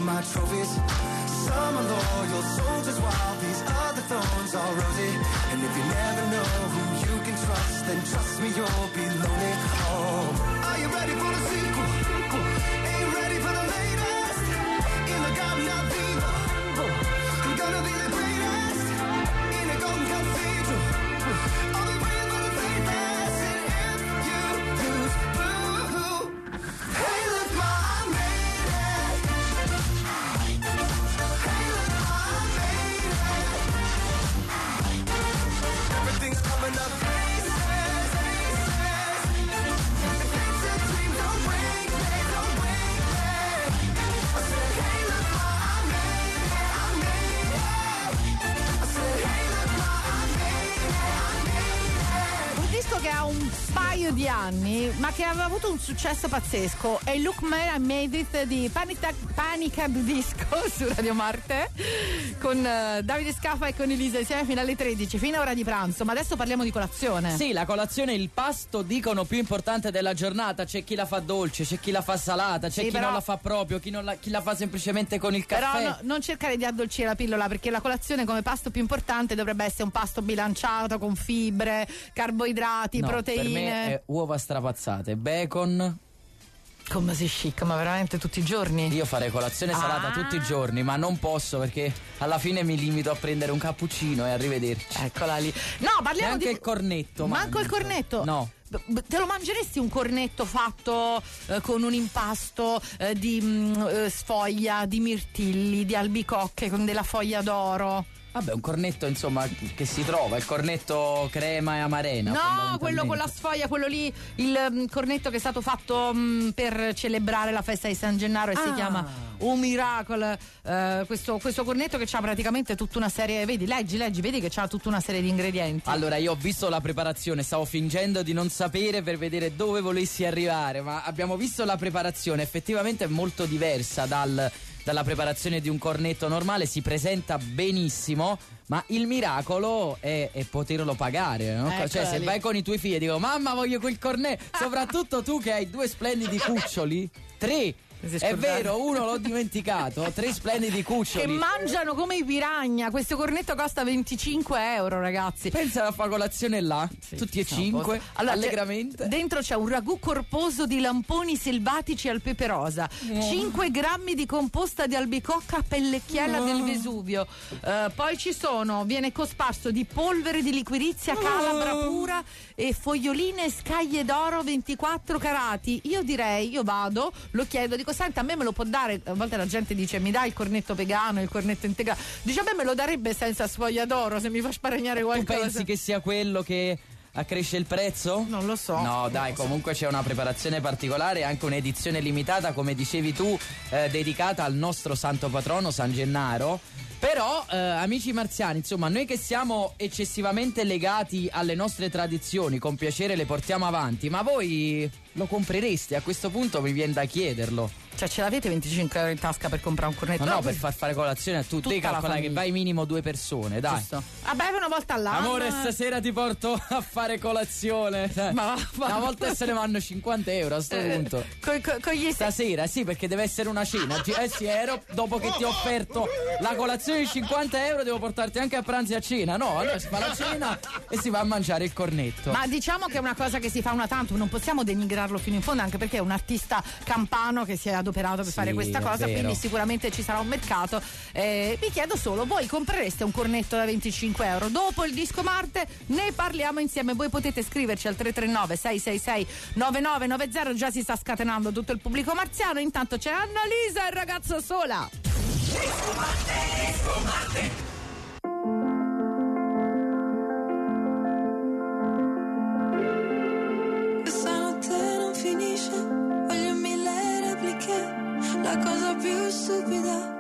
my trophies. Some are loyal soldiers while these other thorns are rosy. And if you never know who you can trust, then trust me, you'll be lonely. Oh, are you ready for the sequel? Ain't you ready for the latest? In the garden of evil, I'm gonna be the greatest. In a golden cathedral, I'll be praying for the faithless. And if you lose, boo-hoo. Hey, look, Ma, I made it. Hey, look, Ma, I made it. Everything's coming up. Aces, aces. It's a dream, don't break me, don't break me. I said, hey, look, Ma, I made it, I made it. I said, hey, look, Ma, I made it, I made it. Un disco che ha un paio di anni, ma che aveva avuto un successo pazzesco. È Look Man, I Made It di Panic At Disco su Radio Marte con Davide Scafa e con Elisa insieme fino alle 13, fino a ora di pranzo. Ma adesso parliamo di colazione. Sì, la colazione è il pasto, dicono, più importante della giornata. C'è chi la fa dolce, c'è chi la fa salata, c'è Sì, chi però- non la fa proprio, chi la fa semplicemente con il caffè. Però non cercare di addolcire la pillola, perché la colazione come pasto più importante dovrebbe essere un pasto bilanciato con fibre, carboidrati, No, proteine. per me è uova strapazzate, bacon. Come sei chic, ma veramente tutti i giorni? Io farei colazione salata tutti i giorni, ma non posso perché alla fine mi limito a prendere un cappuccino e arrivederci. Eccola lì. No, parliamo Neanche di il cornetto. Manco il mangio. cornetto? No. Te lo mangeresti un cornetto fatto con un impasto di sfoglia, di mirtilli, di albicocche con della foglia d'oro? Vabbè, un cornetto insomma che si trova, il cornetto crema e amarena. No, quello con la fondamentalmente. sfoglia, quello lì, il cornetto che è stato fatto per celebrare la festa di San Gennaro e si chiama Un Miracle. Questo cornetto che c'ha praticamente tutta una serie, vedi, leggi, vedi che c'ha tutta una serie di ingredienti. Allora, io ho visto la preparazione, stavo fingendo di non sapere per vedere dove volessi arrivare, ma abbiamo visto la preparazione, effettivamente è molto diversa dalla preparazione di un cornetto normale, si presenta benissimo, ma il miracolo è poterlo pagare, no? Eccola Cioè, se lì. vai con i tuoi figli e dico mamma voglio quel cornetto, soprattutto tu che hai 2 splendidi cuccioli, 3. Mi sei È scordato. vero, uno l'ho dimenticato, 3 splendidi cuccioli. Che mangiano come i piragna. Questo cornetto costa 25 euro, ragazzi. Pensa alla fa colazione là, tutti e 5, Allora, allegramente. Dentro c'è un ragù corposo di lamponi selvatici al pepe rosa, 5 grammi di composta di albicocca a pellecchiella del Vesuvio. Poi viene cosparso di polvere di liquirizia calabra pura e foglioline e scaglie d'oro 24 carati. Io vado, lo chiedo, dico senta, a me me lo può dare? A volte la gente dice mi dai il cornetto vegano, il cornetto integrale. Dice a me lo darebbe senza sfoglia d'oro se mi fa sparagnare Tu qualcosa. pensi che sia quello che accresce il prezzo? Non lo so. No, dai, comunque c'è una preparazione particolare, anche un'edizione limitata, come dicevi tu, dedicata al nostro santo patrono San Gennaro. Però, amici marziani, insomma, noi che siamo eccessivamente legati alle nostre tradizioni, con piacere le portiamo avanti, ma voi lo comprereste? A questo punto mi viene da chiederlo. Cioè, ce l'avete 25 euro in tasca per comprare un cornetto? No, per far fare colazione a tutti. Tutta Devi la calcolare che famiglia. vai minimo 2 persone, dai. Giusto. Vabbè, una volta all'anno. Amore, stasera ti porto a fare colazione. Ma Una volta se ne vanno 50 euro a sto punto. Con gli Stasera, sì, perché deve essere una cena. Sì, ero dopo che ti ho offerto la colazione di 50 euro, devo portarti anche a pranzo e a cena. No, allora si fa la cena e si va a mangiare il cornetto. Ma diciamo che è una cosa che si fa una tantum, non possiamo denigrarlo fino in fondo, anche perché è un artista campano che si è adoperato per Sì, fare questa è cosa, vero. quindi sicuramente ci sarà un mercato. Vi chiedo solo, voi comprereste un cornetto da 25 euro? Dopo il disco Marte ne parliamo insieme. Voi potete scriverci al 339 666 9990. Già si sta scatenando tutto il pubblico marziano. Intanto c'è Annalisa, il ragazzo sola. Questa notte non finisce, voglio 1000 repliche, la cosa più stupida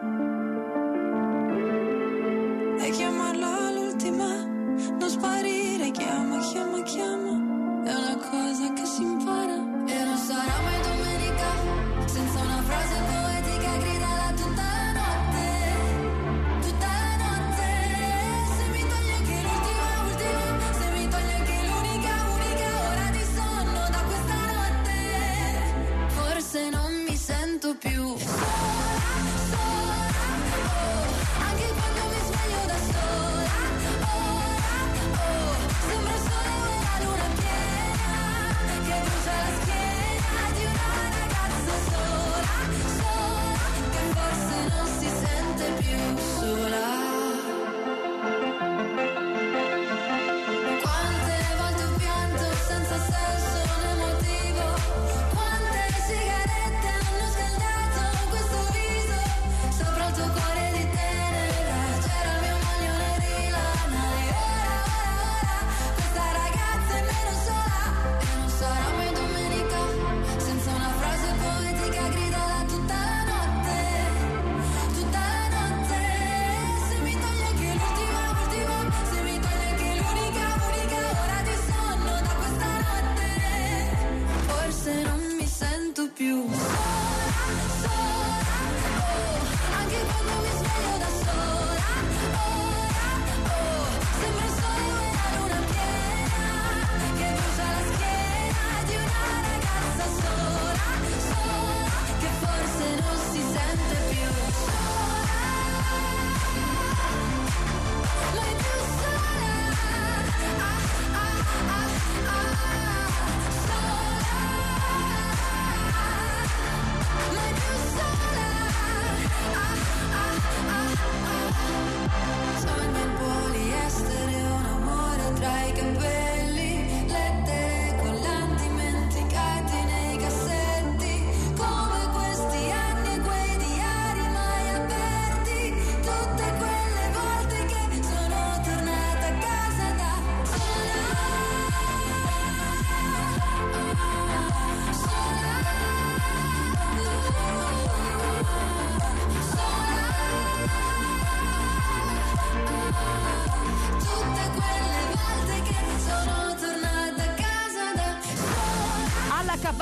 è chiamarla l'ultima, non sparire, chiama, chiama, chiama, è una cosa che si impara. E non sarà mai domenica, senza una frase poetica gridala tutta la notte, tutta la notte. Se mi togli anche l'ultima, se mi togli anche l'unica ora di sonno da questa notte, forse non mi sento più sola, sola.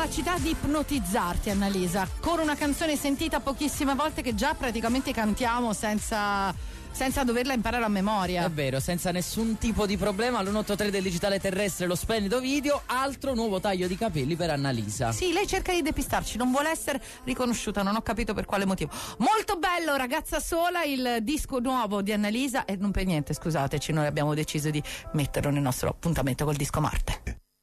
capacità di ipnotizzarti, Annalisa, con una canzone sentita pochissime volte che già praticamente cantiamo senza doverla imparare a memoria. È vero, senza nessun tipo di problema. All'183 del digitale terrestre, lo splendido video. Altro nuovo taglio di capelli per Annalisa. Sì, lei cerca di depistarci, non vuole essere riconosciuta, non ho capito per quale motivo. Molto bello, Ragazza Sola, il disco nuovo di Annalisa, e non per niente, scusateci, noi abbiamo deciso di metterlo nel nostro appuntamento col disco Marte.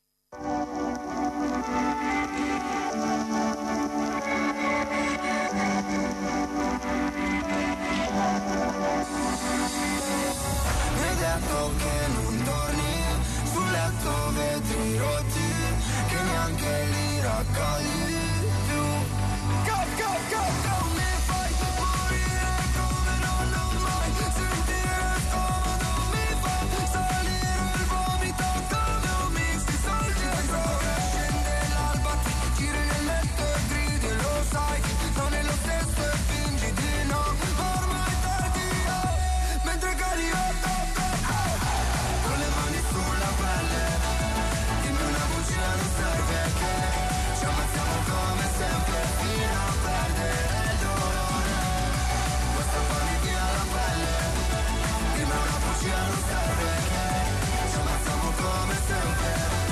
Che non dormi sul letto, vetri rotti che neanche li raccogli più. Go, go, go, go, mi fai morire come non ho mai sentire scomodo, mi fa salire il vomito come un mix di soldi e droghe. Scende l'alba, ti giri nel letto e gridi, lo sai, non è lo stesso e fingi di no, ormai tardi, mentre cadi con le mani sulla pelle, dimmi una bugia, non serve che ci ammazziamo come sempre fino a perdere il dolore. Questa fammi via la pelle, dimmi una bugia, non serve che ci ammazziamo come sempre.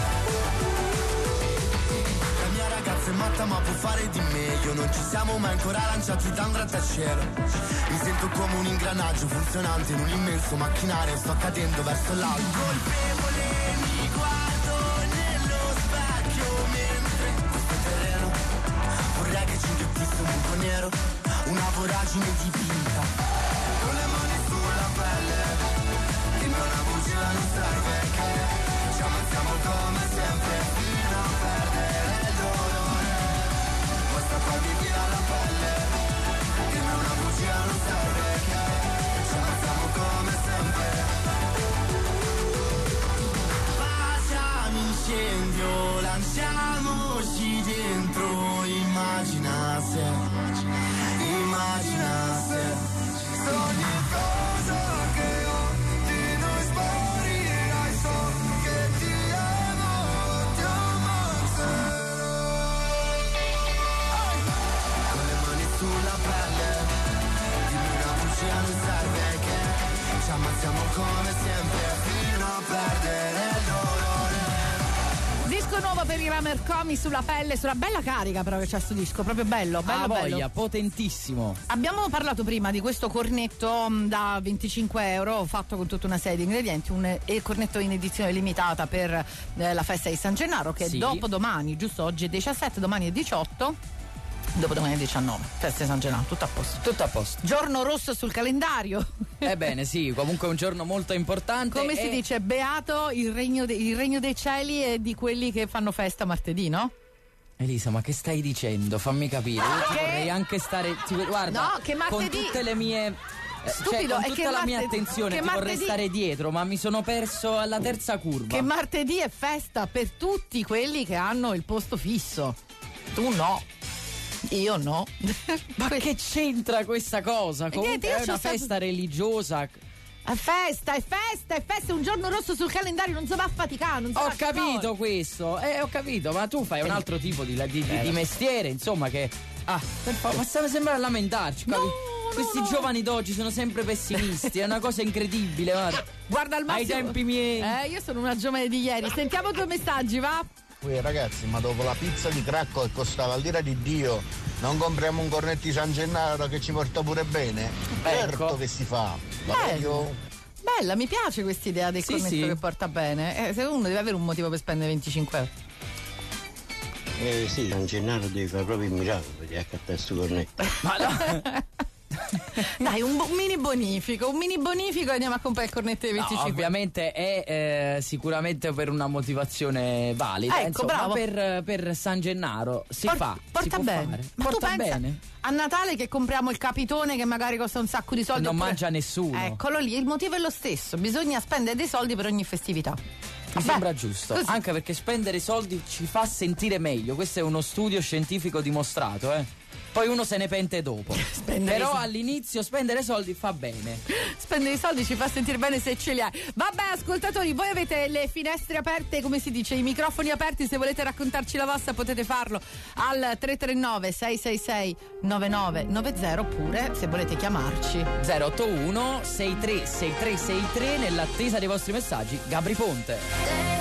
La mia ragazza è matta ma può fare di meglio, non ci siamo mai ancora lanciati da un grattacielo. Mi sento come un ingranaggio funzionante in un immenso macchinario, sto cadendo verso l'alto. Colpevole, mi guardo nello specchio mentre questo terreno vorrei che ci inghiottisse un buco nero, una voragine dipinta. Con le mani sulla pelle, dimmi una bugia, non serve che ci ammazziamo come sempre fino a perdere il dolore. Questa fammi via la pelle, dimmi una bugia, non serve che ci ammazziamo come sempre. Facciamo incendio, lanciamoci dentro, immagina se ogni cosa che ho di noi sparirai, so che ti amo, ti ammazzerò. Con le mani sulla pelle, dimmi una bugia, non serve che ci ammazziamo come sempre fino a perdere il dolore. Disco nuovo per i Ramer Comi, sulla pelle, sulla bella carica però che c'è sto disco, proprio bello, bello, voglia, bello. potentissimo. Abbiamo parlato prima di questo cornetto da 25 euro fatto con tutta una serie di ingredienti, un cornetto in edizione limitata per la festa di San Gennaro, che Sì. è dopodomani, giusto? Oggi è 17, domani è 18, dopodomani è 19, festa di San Gennaro, tutto a posto. Tutto a posto. Giorno rosso sul calendario. Ebbene sì, comunque è un giorno molto importante. Come si dice, beato il regno dei cieli e di quelli che fanno festa martedì, no? Elisa, ma che stai dicendo? Fammi capire. Io ti che- vorrei anche stare. Guarda, No, che martedì- con tutte le mie. Stupido, con è tutta che la mia martedì- attenzione che ti vorrei martedì- stare dietro, ma mi sono perso alla terza curva. Che martedì è festa per tutti quelli che hanno il posto fisso. Tu no. Io no. Ma che c'entra questa cosa? niente, Comunque io è c'ho una stato- festa religiosa. È festa, è un giorno rosso sul calendario, non si va a faticare, non si va Ho a capito cosa. questo, ho capito, ma tu fai un altro tipo di mestiere, insomma, che. Ma stiamo sempre a lamentarci. No, capi? no, Questi no. giovani d'oggi sono sempre pessimisti, è una cosa incredibile, guarda. Guarda al massimo. Ai tempi miei. Io sono una giovane di ieri. Sentiamo due messaggi, va? Ragazzi, ma dopo la pizza di Cracco che costava l'ira di Dio, non compriamo un cornetto di San Gennaro che ci porta pure bene? Certo che si fa. Io... Bella, mi piace questa idea del Sì, cornetto sì. che porta bene. Se uno deve avere un motivo per spendere 25 euro. Sì, San Gennaro devi fare proprio il miracolo per accattare questo cornetto. Ma no. Dai, un mini bonifico e andiamo a comprare il cornetto di 25 No, ovviamente è sicuramente per una motivazione valida. Ecco, insomma, bravo. per San Gennaro si fa. Porta si può bene. fare. Ma Porta tu pensa bene. a Natale che compriamo il capitone che magari costa un sacco di soldi. Non oppure- mangia nessuno. Eccolo lì, il motivo è lo stesso. Bisogna spendere dei soldi per ogni festività. Mi sembra giusto, così. anche perché spendere soldi ci fa sentire meglio. Questo è uno studio scientifico dimostrato, poi uno se ne pente dopo. Però all'inizio spendere soldi fa bene. Spendere i soldi ci fa sentire bene se ce li hai. Vabbè, ascoltatori, voi avete le finestre aperte, come si dice, i microfoni aperti. Se volete raccontarci la vostra potete farlo al 339 666 9990, oppure se volete chiamarci 081 63 6363. Nell'attesa dei vostri messaggi, Gabri Ponte.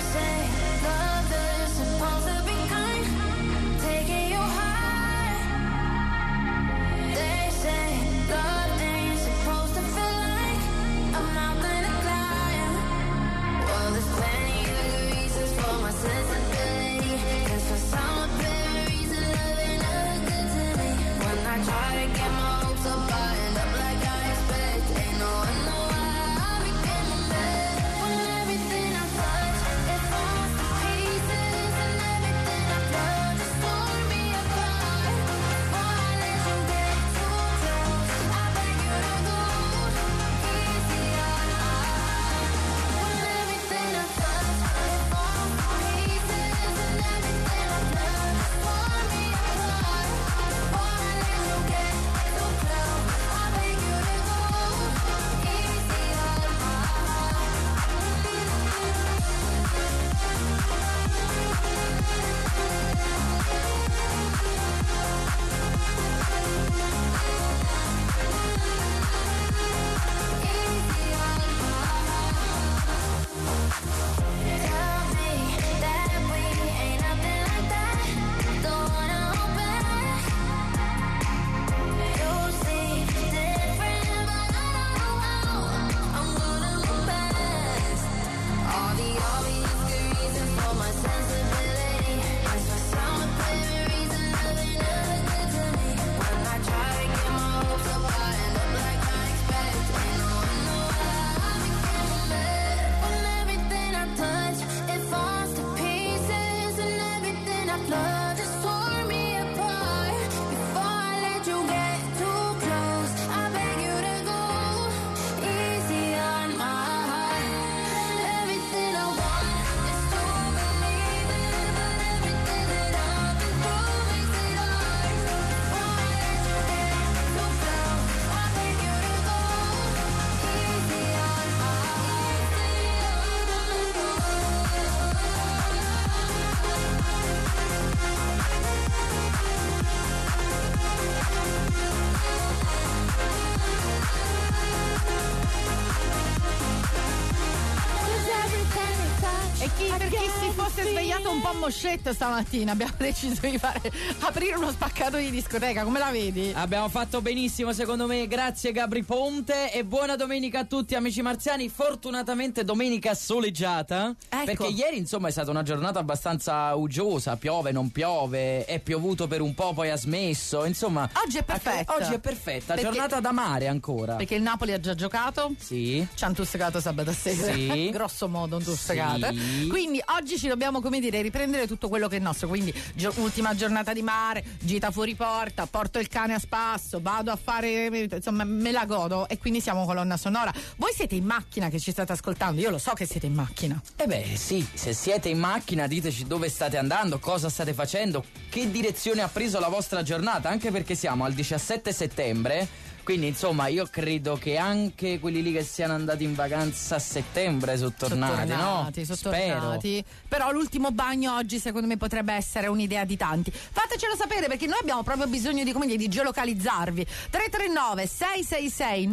Moscetto stamattina abbiamo deciso di aprire uno spaccato di discoteca. Come la vedi? Abbiamo fatto benissimo secondo me, grazie Gabri Ponte, e buona domenica a tutti amici marziani. Fortunatamente domenica soleggiata, ecco, perché ieri insomma è stata una giornata abbastanza uggiosa, piove, non piove, è piovuto per un po', poi ha smesso, insomma oggi è perfetta. Oggi è perfetta, perché, giornata da mare ancora. Perché il Napoli ha già giocato? Sì. Ci hanno tussecato sabato sera. Sì. Grosso modo un tussecato. Sì. Quindi oggi ci dobbiamo, come dire, riprendere tutto quello che è nostro. Quindi ultima giornata di mare, gita fuori porta, porto il cane a spasso, vado a fare, insomma me la godo, e quindi siamo colonna sonora. Voi siete in macchina che ci state ascoltando? Io lo so che siete in macchina. Sì, se siete in macchina diteci dove state andando, cosa state facendo, che direzione ha preso la vostra giornata, anche perché siamo al 17 settembre. Quindi insomma io credo che anche quelli lì che siano andati in vacanza a settembre sono tornati, Spero. Però l'ultimo bagno oggi secondo me potrebbe essere un'idea di tanti. Fatecelo sapere, perché noi abbiamo proprio bisogno di geolocalizzarvi. 339 666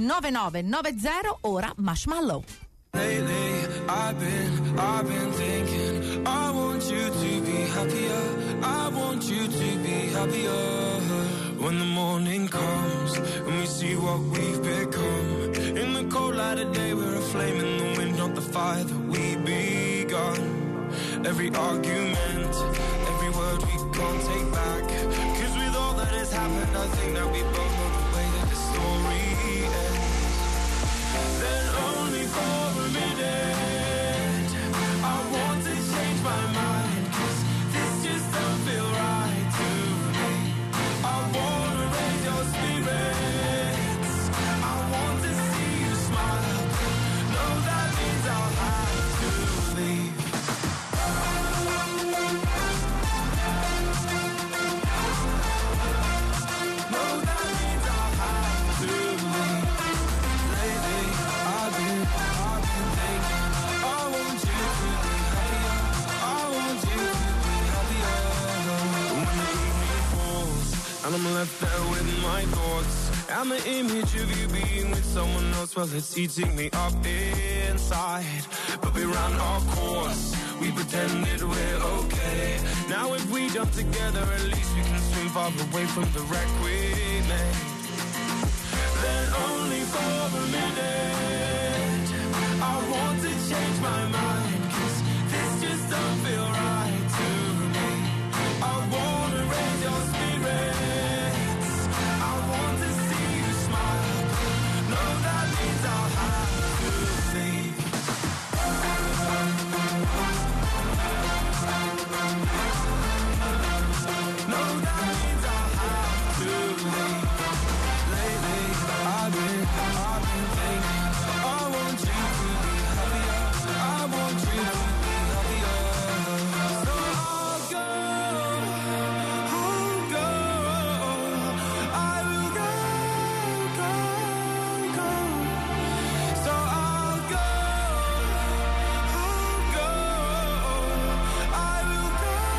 9990. Ora Marshmallow. Lately I've been thinking I want you to be happier, I want you to be happier. When the morning comes and we see what we've become, in the cold light of day we're a flame in the wind, not the fire that we begun. Every argument, every word we can't take back, 'cause with all that has happened I think that we both know the way that the story ends. Then only for a minute I want to change my mind, 'cause this just don't feel right to me. I wanna raise your spirits, I want to see you smile. No, that means I'll have to leave. No, there with my thoughts. And the image of you being with someone else, well, it's eating me up inside. But we ran our course, we pretended we're okay. Now if we jump together, at least we can swim far away from the wreck we made. Then only for a minute, I want to change my mind, 'cause this just don't feel right to me. I wanna raise your spirits, I want to see you smile. No, that means I'll have to leave. No, that means I'll have to leave. Lately, I've been thinking, I want you to be happier, I want you to be happier. So I'll go, I will go. So I'll go, I will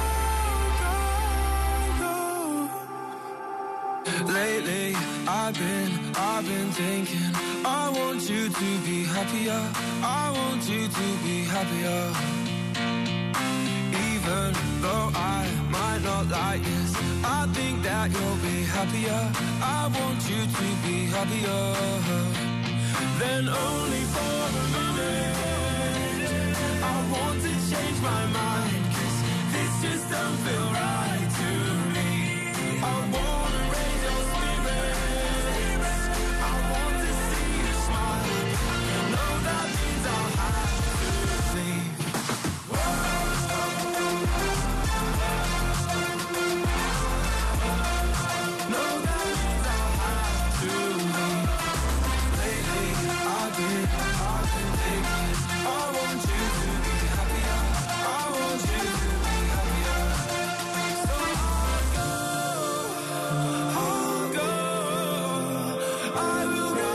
go. Lately, I've been thinking, I want you to be happier, I want you to be happier. Even though I might not like this, I think that you'll be happier, I want you to be happier. Then only for a minute, I want to change my mind, 'cause this just don't feel right to me. I wanna raise your spirits, I want to see you smile. No, that means I'll have to leave. No, that means I'll have to leave. Lately, I've been thinking, I want you to be happier, I want you to be happier. So I'll go, I will go.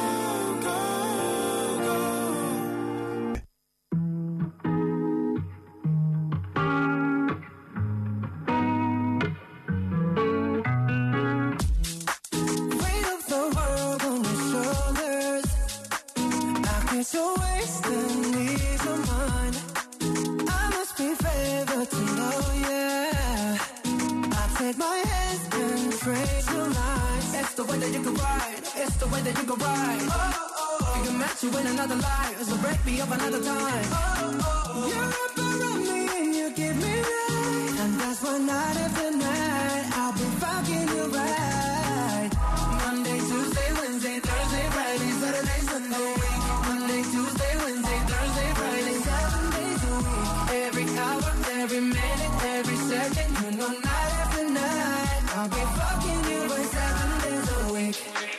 Weight of the world on your shoulders, I can't waste an ease of mind. I must be favored to know, yeah. I take my hands and trace your lines. It's the way that you can ride, it's the way that you can ride. You can match you in another life, so break me up another time. You're up around me and you give me right, and that's why night after night I'll be fucking you right. Monday, Tuesday, Wednesday, Thursday, Friday, Saturday, Sunday. Monday, Tuesday, Wednesday, Thursday, Friday, 7 days a week. Every hour, every minute, every second, you know night after night I'll be fucking you right 7 days a week.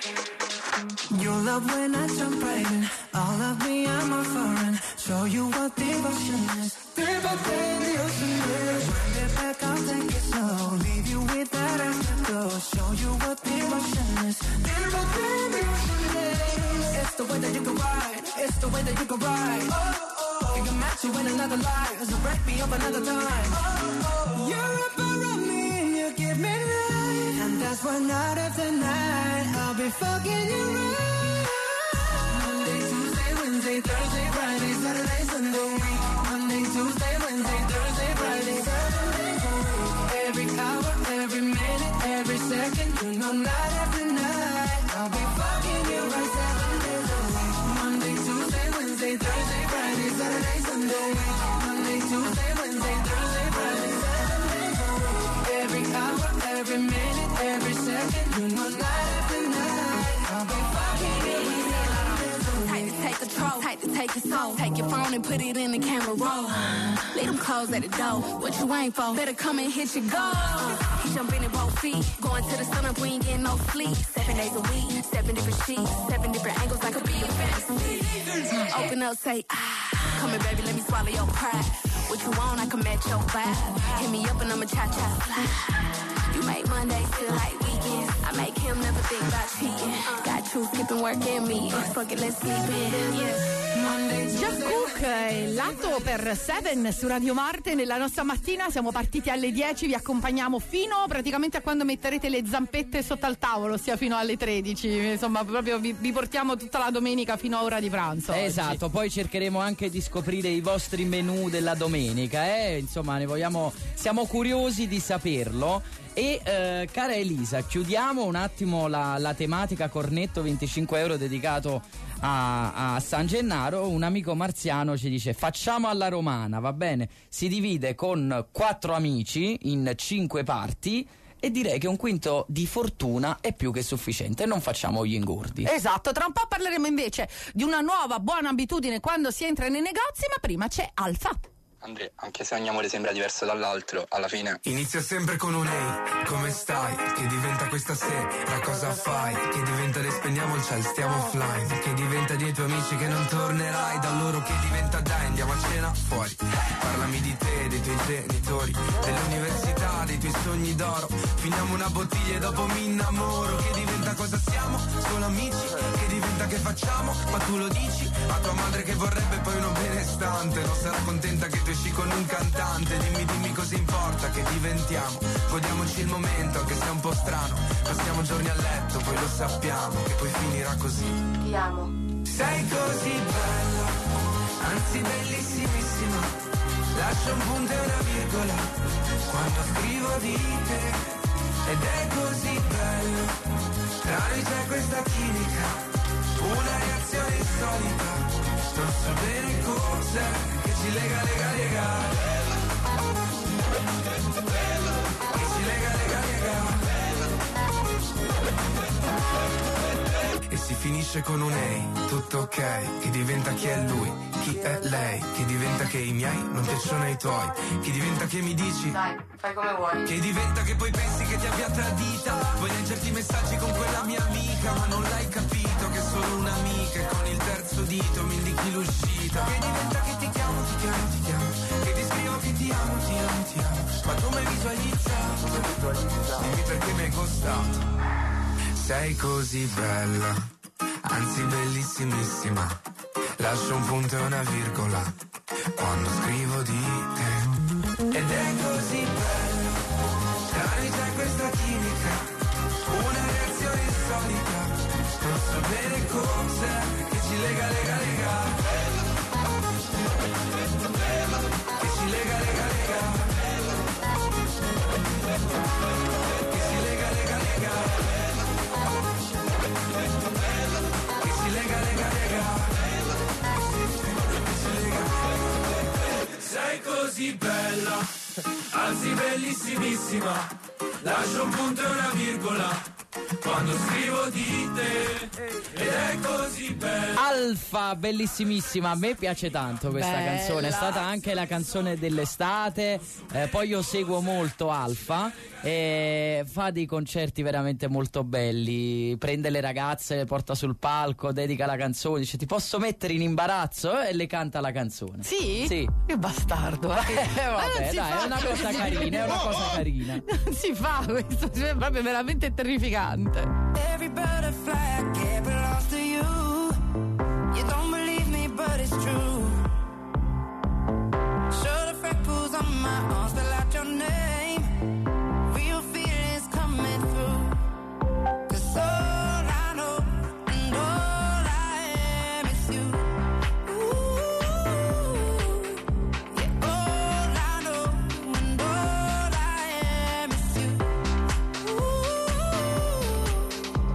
You love when I jump right in, all of me I'm a foreign. Show you what devotion is, deeper than the ocean is. Bring it back, I'll take it slow, leave you with that afterglow. Show you what devotion is, deeper than the ocean is. It's the way that you can ride, it's the way that you can ride. You can match you in another life, so break me up another time. You're up around me and you give me life, and that's why night after night I'll be fucking you right. Monday, Tuesday, Wednesday, Thursday, Friday, Saturday, Sunday. Monday, Tuesday, Wednesday, Thursday, Friday, 7 days a week. Every hour, every minute, every second, you know night after night I'll be fucking you right 7 days a week. Monday, Tuesday, Wednesday, Thursday, Friday, Saturday, Sunday. Monday, Tuesday, Wednesday, Thursday, Friday, 7 days a week. Every hour, every minute, every second, you know night after night I'll be fucking you right 7 days a week. Tight to take control, tight to take it slow. Take your phone and put it in the camera roll. Leave them clothes at the door. What you ain't for? Better come and hit your goal. He jumping in both feet. Going to the sun up, we ain't getting no sleep. 7 days a week, 7 different sheets, 7 different angles, I could be your fantasy. Open up, say, come here, baby, let me swallow your pride. What you want, I can match your vibe. Hit me up and I'ma cha-cha fly. You make Mondays feel like weekends. I make him never think about cheating. Got you skipping work and me. Fuck it, let's sleep in. Yeah. Jeff Cook, lato per Seven su Radio Marte. Nella nostra mattina siamo partiti alle 10, vi accompagniamo fino praticamente a quando metterete le zampette sotto al tavolo, ossia fino alle 13. Insomma, proprio vi portiamo tutta la domenica fino a ora di pranzo. Esatto, oggi. Poi cercheremo anche di scoprire i vostri menù della domenica, insomma, siamo curiosi di saperlo. E cara Elisa, chiudiamo un attimo la tematica cornetto 25 euro dedicato a San Gennaro. Un amico marziano ci dice: facciamo alla romana, va bene? Si divide con 4 amici in 5 parti e direi che un quinto di fortuna è più che sufficiente, non facciamo gli ingordi. Esatto, tra un po' parleremo invece di una nuova buona abitudine quando si entra nei negozi, ma prima c'è Alfa. Andrea, anche se ogni amore sembra diverso dall'altro, alla fine inizia sempre con un ehi, come stai? Che diventa questa sera, cosa fai? Che diventa le spegniamo il ciel, stiamo offline. Che diventa dei tuoi amici che non tornerai, da loro che diventa dai, andiamo a cena fuori. Parlami di te, dei tuoi genitori, dell'università, dei tuoi sogni d'oro. Finiamo una bottiglia e dopo mi innamoro. Che diventa cosa siamo? Solo amici. Che diventa che facciamo? Ma tu lo dici a tua madre che vorrebbe poi uno benestante. Non sarà contenta che tu esci con un cantante. Dimmi cosa importa che diventiamo. Godiamoci il momento anche se è un po' strano. Passiamo giorni a letto, poi lo sappiamo che poi finirà così. Ti amo. Sei così bella, anzi bellissimissima. Lascio un punto e una virgola quando scrivo di te. Ed è così bello, tra noi c'è questa chimica, una reazione insolita. Non so bene cos'è che ci lega. Che ci lega. E si finisce con un ehi, tutto ok. Che diventa chi è lui, chi è lei. Che diventa che i miei non piacciono ai tuoi. Che diventa che mi dici Dai, fai come vuoi. che diventa che poi pensi che ti abbia tradita. Vuoi leggerti i messaggi con quella mia amica, ma non l'hai capito che è solo un'amica e con il terzo dito mi indichi l'uscita. Che diventa che ti chiamo. Che ti scrivo che ti amo. Ma tu mi hai visualizzato. Dimmi perché mi hai costato. Sei così bella, anzi bellissimissima. Lascio un punto e una virgola quando scrivo di te. Ed è così bello, tra noi c'è questa chimica, una reazione insolita. Non so bene cos'è che ci lega. Che ci lega. Che ci lega. Che ci lega. Sei così bella, anzi bellissimissima. Lascio un punto e una virgola quando scrivo di te. Ed è così bella. Alfa, bellissimissima, a me piace tanto questa canzone, è stata anche la canzone dell'estate. Poi io seguo molto Alfa e fa dei concerti veramente molto belli, prende le ragazze, le porta sul palco, dedica la canzone, dice ti posso mettere in imbarazzo e le canta la canzone. Sì? Sì. Che bastardo. Vabbè, dai, è una cosa carina, Non si fa questo, è proprio veramente terrificante. Every butterfly I get belongs to you. You don't believe me, but it's true. Show the freckles on my arms, spell out your name. Real feelings coming through. 'Cause all I know and all I am is you. Ooh, yeah, all I know and all I am is you. Ooh.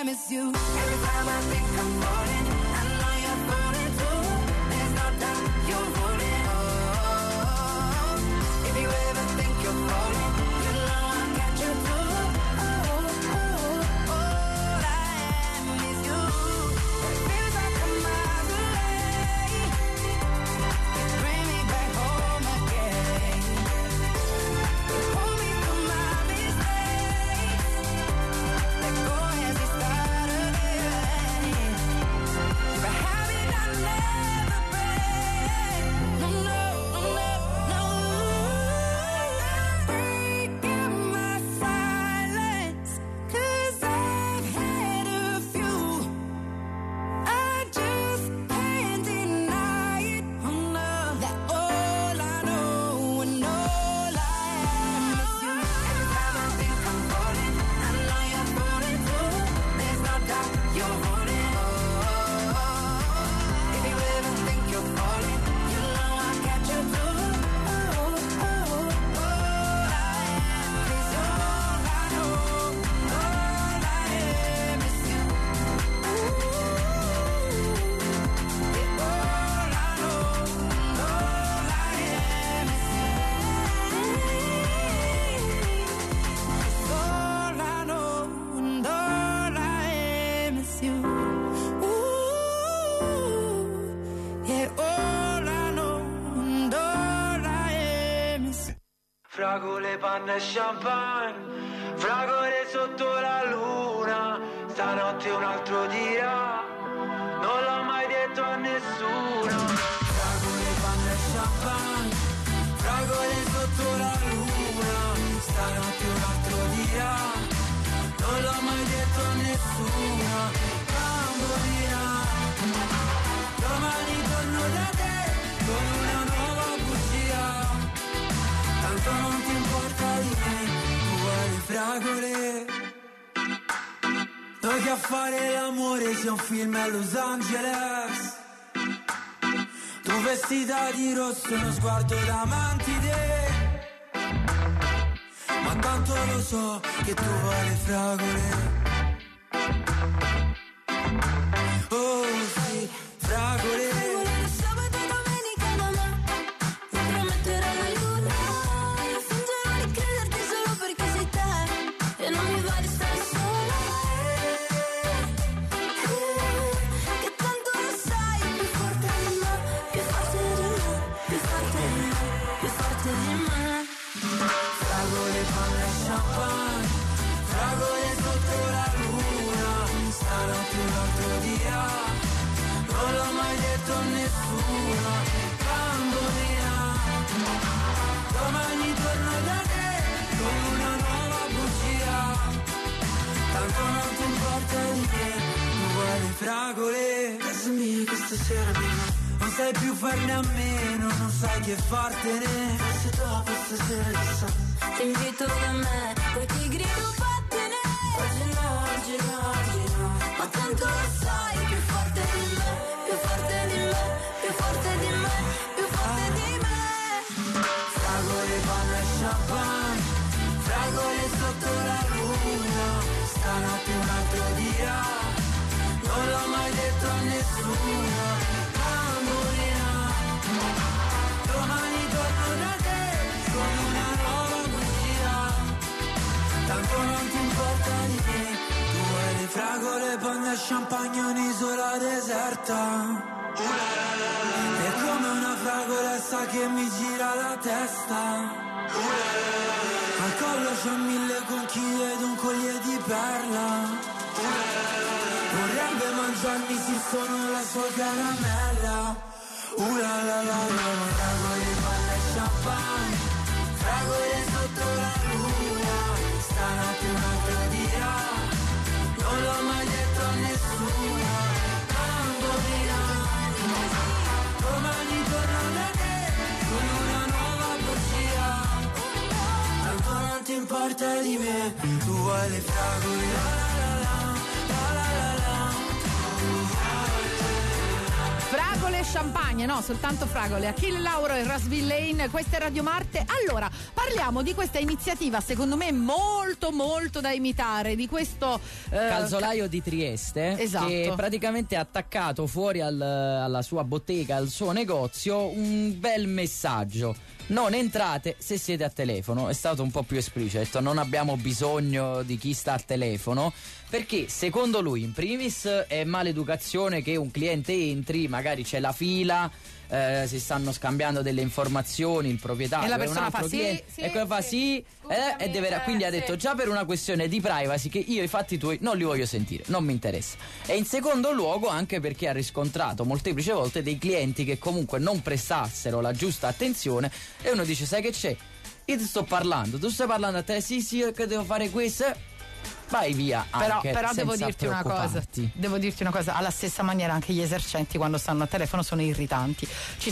miss you. Every time I think I'm falling, I know you're falling too. There's no doubt you're falling. Oh, if you ever think you're falling, you know I'll catch you too. All I am is you. It feels like I'm miles away. You bring me back home again. You hold me through my mistakes. Let go as we start again. You're a habit I'll never break. No, no, no, no, no. Breaking my silence, 'cause I've had a few. I just can't deny it. Oh no, that all I know and all I am is you. Every time I think I'm falling, I know you're falling too. There's no doubt you're falling. If you ever think you're falling, you know I'll catch you too. All I am is all I know. All I am is you. All I know, all I am is you. All I know and all I am is you. Yeah, all I know and all I am is you. Fragole, panna e champagne, fragole sotto la luna, stanotte un altro dirà, non l'ho mai detto a nessuno. Fragole, panna e champagne, fragole sotto la luna, stanotte un altro dirà, non l'ho mai detto a nessuno. Bambolina, domani torno da te con una nuova bugia. Tanto non ti importa di me, uguali fragole. Noi che a fare l'amore sia un film a Los Angeles. Tu vestita di rosso, uno sguardo da mantide. Ma tanto lo so che tu vuoi le fragole. Oh sì, fragole. Sabato e domenica da me, mi prometterai la luna. Io fingerò di crederti solo perché sei te, e non mi va di stare sola. Che tanto lo sai, più forte di me, più forte di me, più forte di me, più forte di me. Fragole, panna e champagne, fragole sotto la luna, stanotte un altro dirà, non l'ho mai detto a nessuno. Bambolina, domani torno da te con una nuova bugia. Tanto non ti importa di me, tu vuoi le fragole. Casa mia che stasera non sai più farne a meno, non sai che fartene. Forse dopo stasera chissà. Ti invito da me, poi ti grido vattene. Oggi no, oggi no, oggi no. Ma tanto lo sai, più forte di me, più forte di me, più forte di me, più forte di me. Fragole, panna e champagne, fragole sotto la luna, stanotte un altro dirà, non l'ho mai detto a nessuno. Bambolina, domani torno da te con una nuova bugia. Tanto non ti importa di me, tu vuoi le fragole, panna e champagne, un'isola deserta. È come una fragolessa che mi gira la testa. Al collo c'ho 1000 conchiglie ed un collier di perla. Vorrebbe mangiarmi se sono la sua caramella. La la la la. Fragole, panna e champagne, fragole sotto la luna, stanotte un altro dirà, non l'ho mai detto a nessuno. Bambolina, domani torno da te con una nuova bugia. Tanto non ti importa di me, tu vuoi le fragole. La la la la, la la la la. Fragole champagne, no, soltanto fragole. Achille Lauro e Rasville Lane, questa è Radio Marte. Allora, parliamo di questa iniziativa, secondo me molto molto da imitare, di questo calzolaio di Trieste, esatto, che praticamente ha attaccato fuori alla sua bottega, al suo negozio, un bel messaggio: non entrate se siete a telefono. È stato un po' più esplicito, ha detto non abbiamo bisogno di chi sta al telefono, perché secondo lui in primis è maleducazione che un cliente entri, magari c'è la fila, si stanno scambiando delle informazioni, il proprietario e la è un persona altro fa cliente sì, e quello fa sì, e deve, quindi ha detto già per una questione di privacy che io i fatti tuoi non li voglio sentire, non mi interessa. E in secondo luogo anche perché ha riscontrato molteplici volte dei clienti che comunque non prestassero la giusta attenzione, e uno dice sai che c'è, io ti sto parlando, tu stai parlando a te, sì che devo fare questo, vai via. Però devo dirti una cosa, alla stessa maniera anche gli esercenti quando stanno a telefono sono irritanti.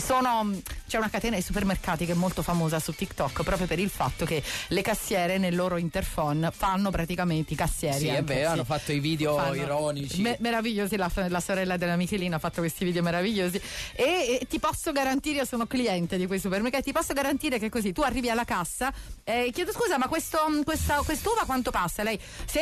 C'è una catena di supermercati che è molto famosa su TikTok proprio per il fatto che le cassiere nel loro interphone fanno praticamente i cassieri. Sì, anche, è vero, hanno fatto i video ironici. Meravigliosi, la sorella della Michelina ha fatto questi video meravigliosi e ti posso garantire, io sono cliente di quei supermercati, ti posso garantire che così tu arrivi alla cassa, chiedo scusa ma quest'uva quanto passa? Lei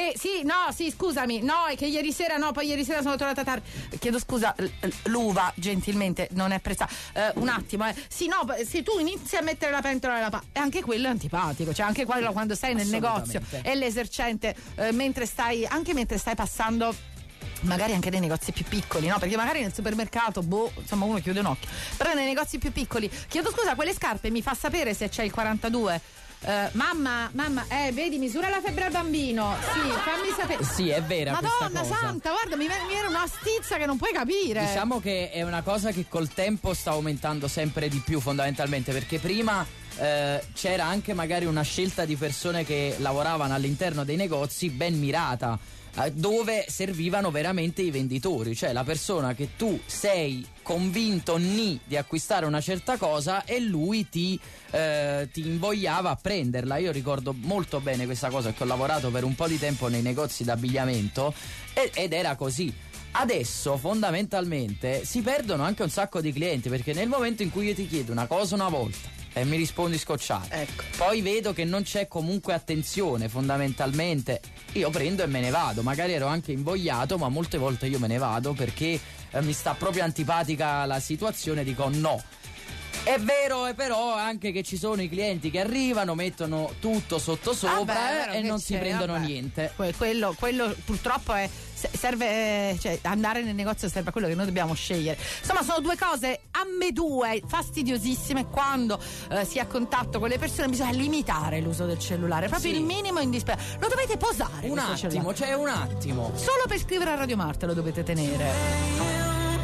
scusami, no, è che ieri sera sono tornata tardi. Chiedo scusa, l'uva gentilmente non è presa. Un attimo, sì, no, se tu inizi a mettere la pentola nella e anche quello è antipatico, cioè anche quello quando sei nel negozio e l'esercente mentre stai passando magari anche nei negozi più piccoli, no? Perché magari nel supermercato, insomma uno chiude un occhio, però nei negozi più piccoli chiedo scusa, quelle scarpe mi fa sapere se c'è il 42? Mamma, vedi, misura la febbre al bambino. Sì, fammi sapere. Sì, è vera. Madonna santa, guarda, mi viene una stizza che non puoi capire. Diciamo che è una cosa che col tempo sta aumentando sempre di più, fondamentalmente, perché prima c'era anche magari una scelta di persone che lavoravano all'interno dei negozi ben mirata, dove servivano veramente i venditori, cioè la persona che tu sei convinto di acquistare una certa cosa e lui ti invogliava a prenderla. Io ricordo molto bene questa cosa perché ho lavorato per un po' di tempo nei negozi d'abbigliamento ed era così. Adesso fondamentalmente si perdono anche un sacco di clienti, perché nel momento in cui io ti chiedo una cosa una volta e mi rispondi scocciato, ecco, poi vedo che non c'è comunque attenzione, fondamentalmente io prendo e me ne vado. Magari ero anche invogliato, ma molte volte io me ne vado perché mi sta proprio antipatica la situazione, dico no. È vero, però anche che ci sono i clienti che arrivano, mettono tutto sottosopra e non si prendono niente. Quello purtroppo serve, cioè andare nel negozio serve a quello che noi dobbiamo scegliere. Insomma, sono due cose ambedue fastidiosissime. Quando si è a contatto con le persone bisogna limitare l'uso del cellulare, proprio il minimo indispensabile. Lo dovete posare un attimo, cioè un attimo. Solo per scrivere a Radio Marte lo dovete tenere.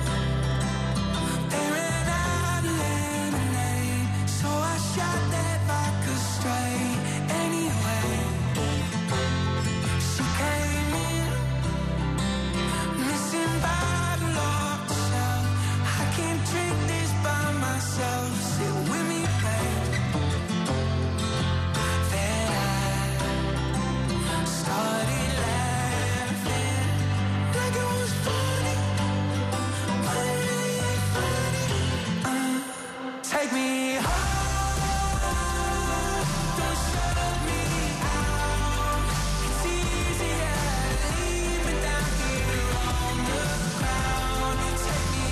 Take me home, don't shut me out. It's easier to leave me down here on the ground. Take me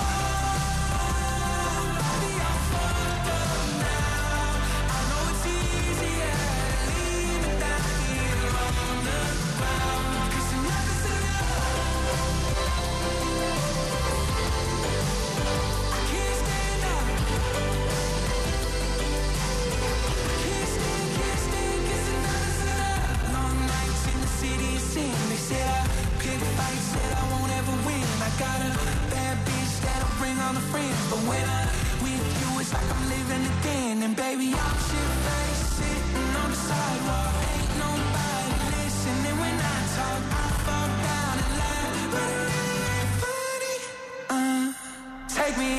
home, baby, I'm fucked up now. I know it's easier to leave me down here on the ground. 'Cause enough is enough. I can't stand up. Got a bad bitch that'll bring all the friends, but when I'm with you, it's like I'm living again. And baby, I'm shit-faced, sitting on the sidewalk, ain't nobody listening when I talk. I fall down and laugh, but it really ain't funny. Take me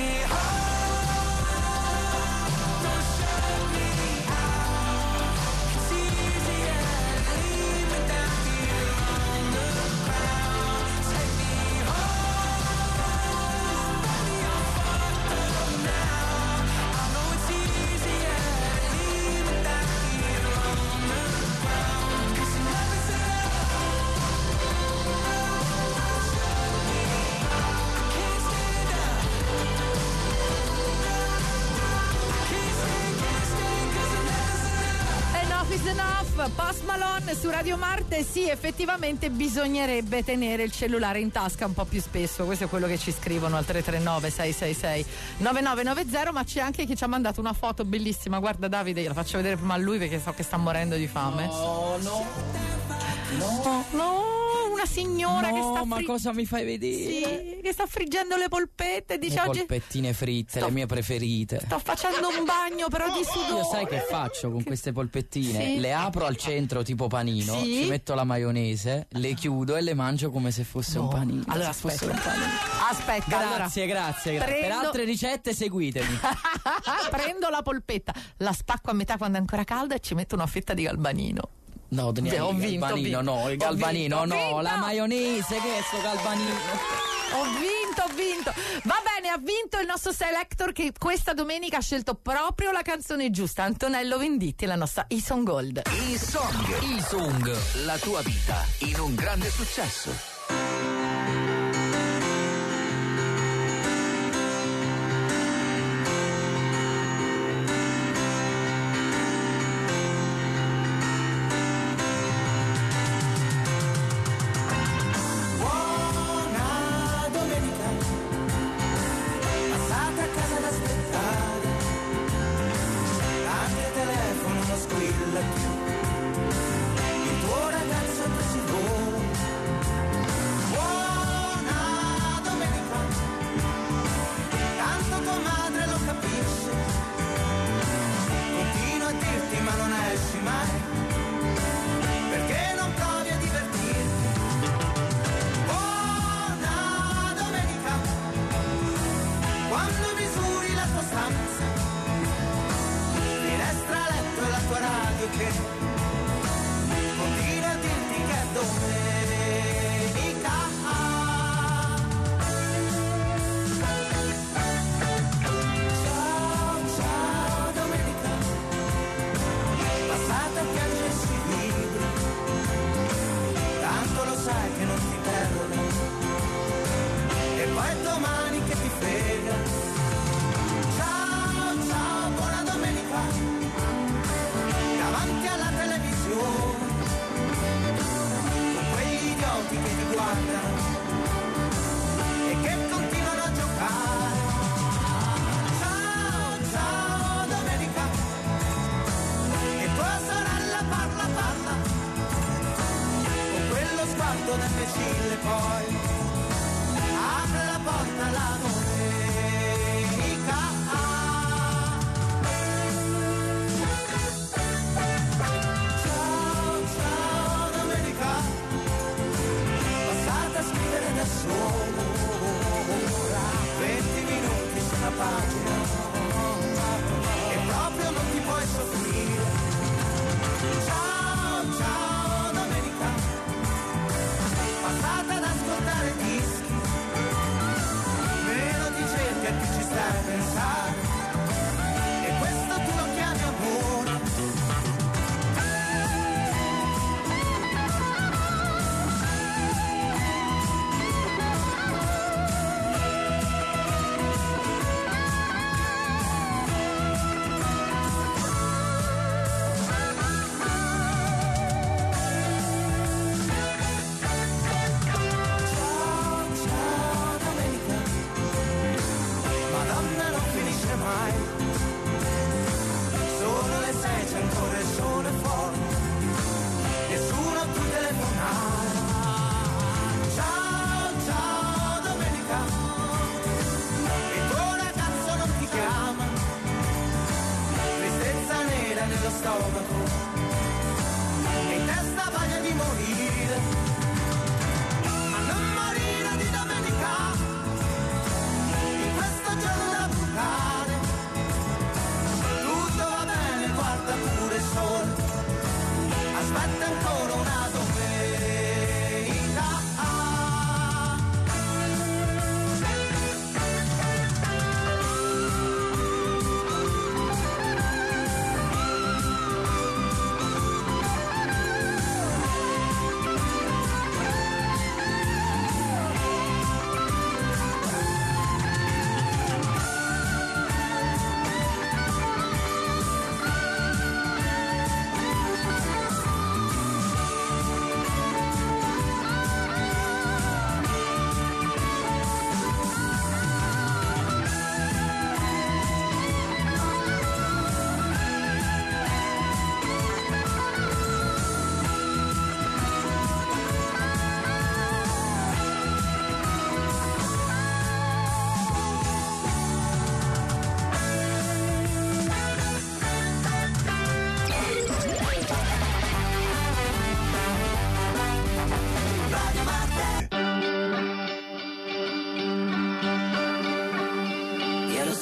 home, don't shut me out. It's easier to leave me down here on the ground. Take me home. is enough. Post Malone su Radio Marte. Sì, effettivamente bisognerebbe tenere il cellulare in tasca un po' più spesso. Questo è quello che ci scrivono al 339 666 9990. Ma c'è anche chi ci ha mandato una foto bellissima. Guarda Davide, io la faccio vedere prima a lui perché so che sta morendo di fame. No, una signora che sta ma cosa mi fai vedere? Sì, che sta friggendo le polpette. Dice le oggi polpettine fritte, le mie preferite. Sto facendo un bagno però di sudore. Io sai che faccio con queste polpettine? Sì. Le apro al centro tipo panino, Sì. ci metto la maionese, le chiudo e le mangio come se fosse un panino. Allora aspetta. Grazie. Per altre ricette seguitemi. Prendo la polpetta, la spacco a metà quando è ancora calda e ci metto una fetta di galbanino. No, Daniele, Ho il vinto, galbanino, no, il galbanino, no, la maionese, che è sto galbanino? Ho vinto. Va bene, ha vinto il nostro selector che questa domenica ha scelto proprio la canzone giusta. Antonello Venditti, la nostra E-Song Gold. E-Song, la tua vita in un grande successo. Il tuo ragazzo che si vola. Buona domenica, tanto tua madre lo capisce. Continua a dirti ma non esci mai, perché non provi a divertirti. Buona domenica, quando misuri la tua stanza, finestra, letto e la tua radio che continua a dirti che è domenica. Ciao domenica, passate a piangere sui libri, tanto lo sai che non ti perdono, e poi è domani che ti frega. Ciao, buona domenica, davanti alla televisione, con quegli idioti che ti guardano e che continuano a giocare. Ciao, domenica, e tua sorella parla, con quello sguardo da imbecille, poi apre la porta alla domenica. Da sola, 20 minuti su una pagina e proprio non ti puoi soffrire. Ciao domenica, passata ad ascoltare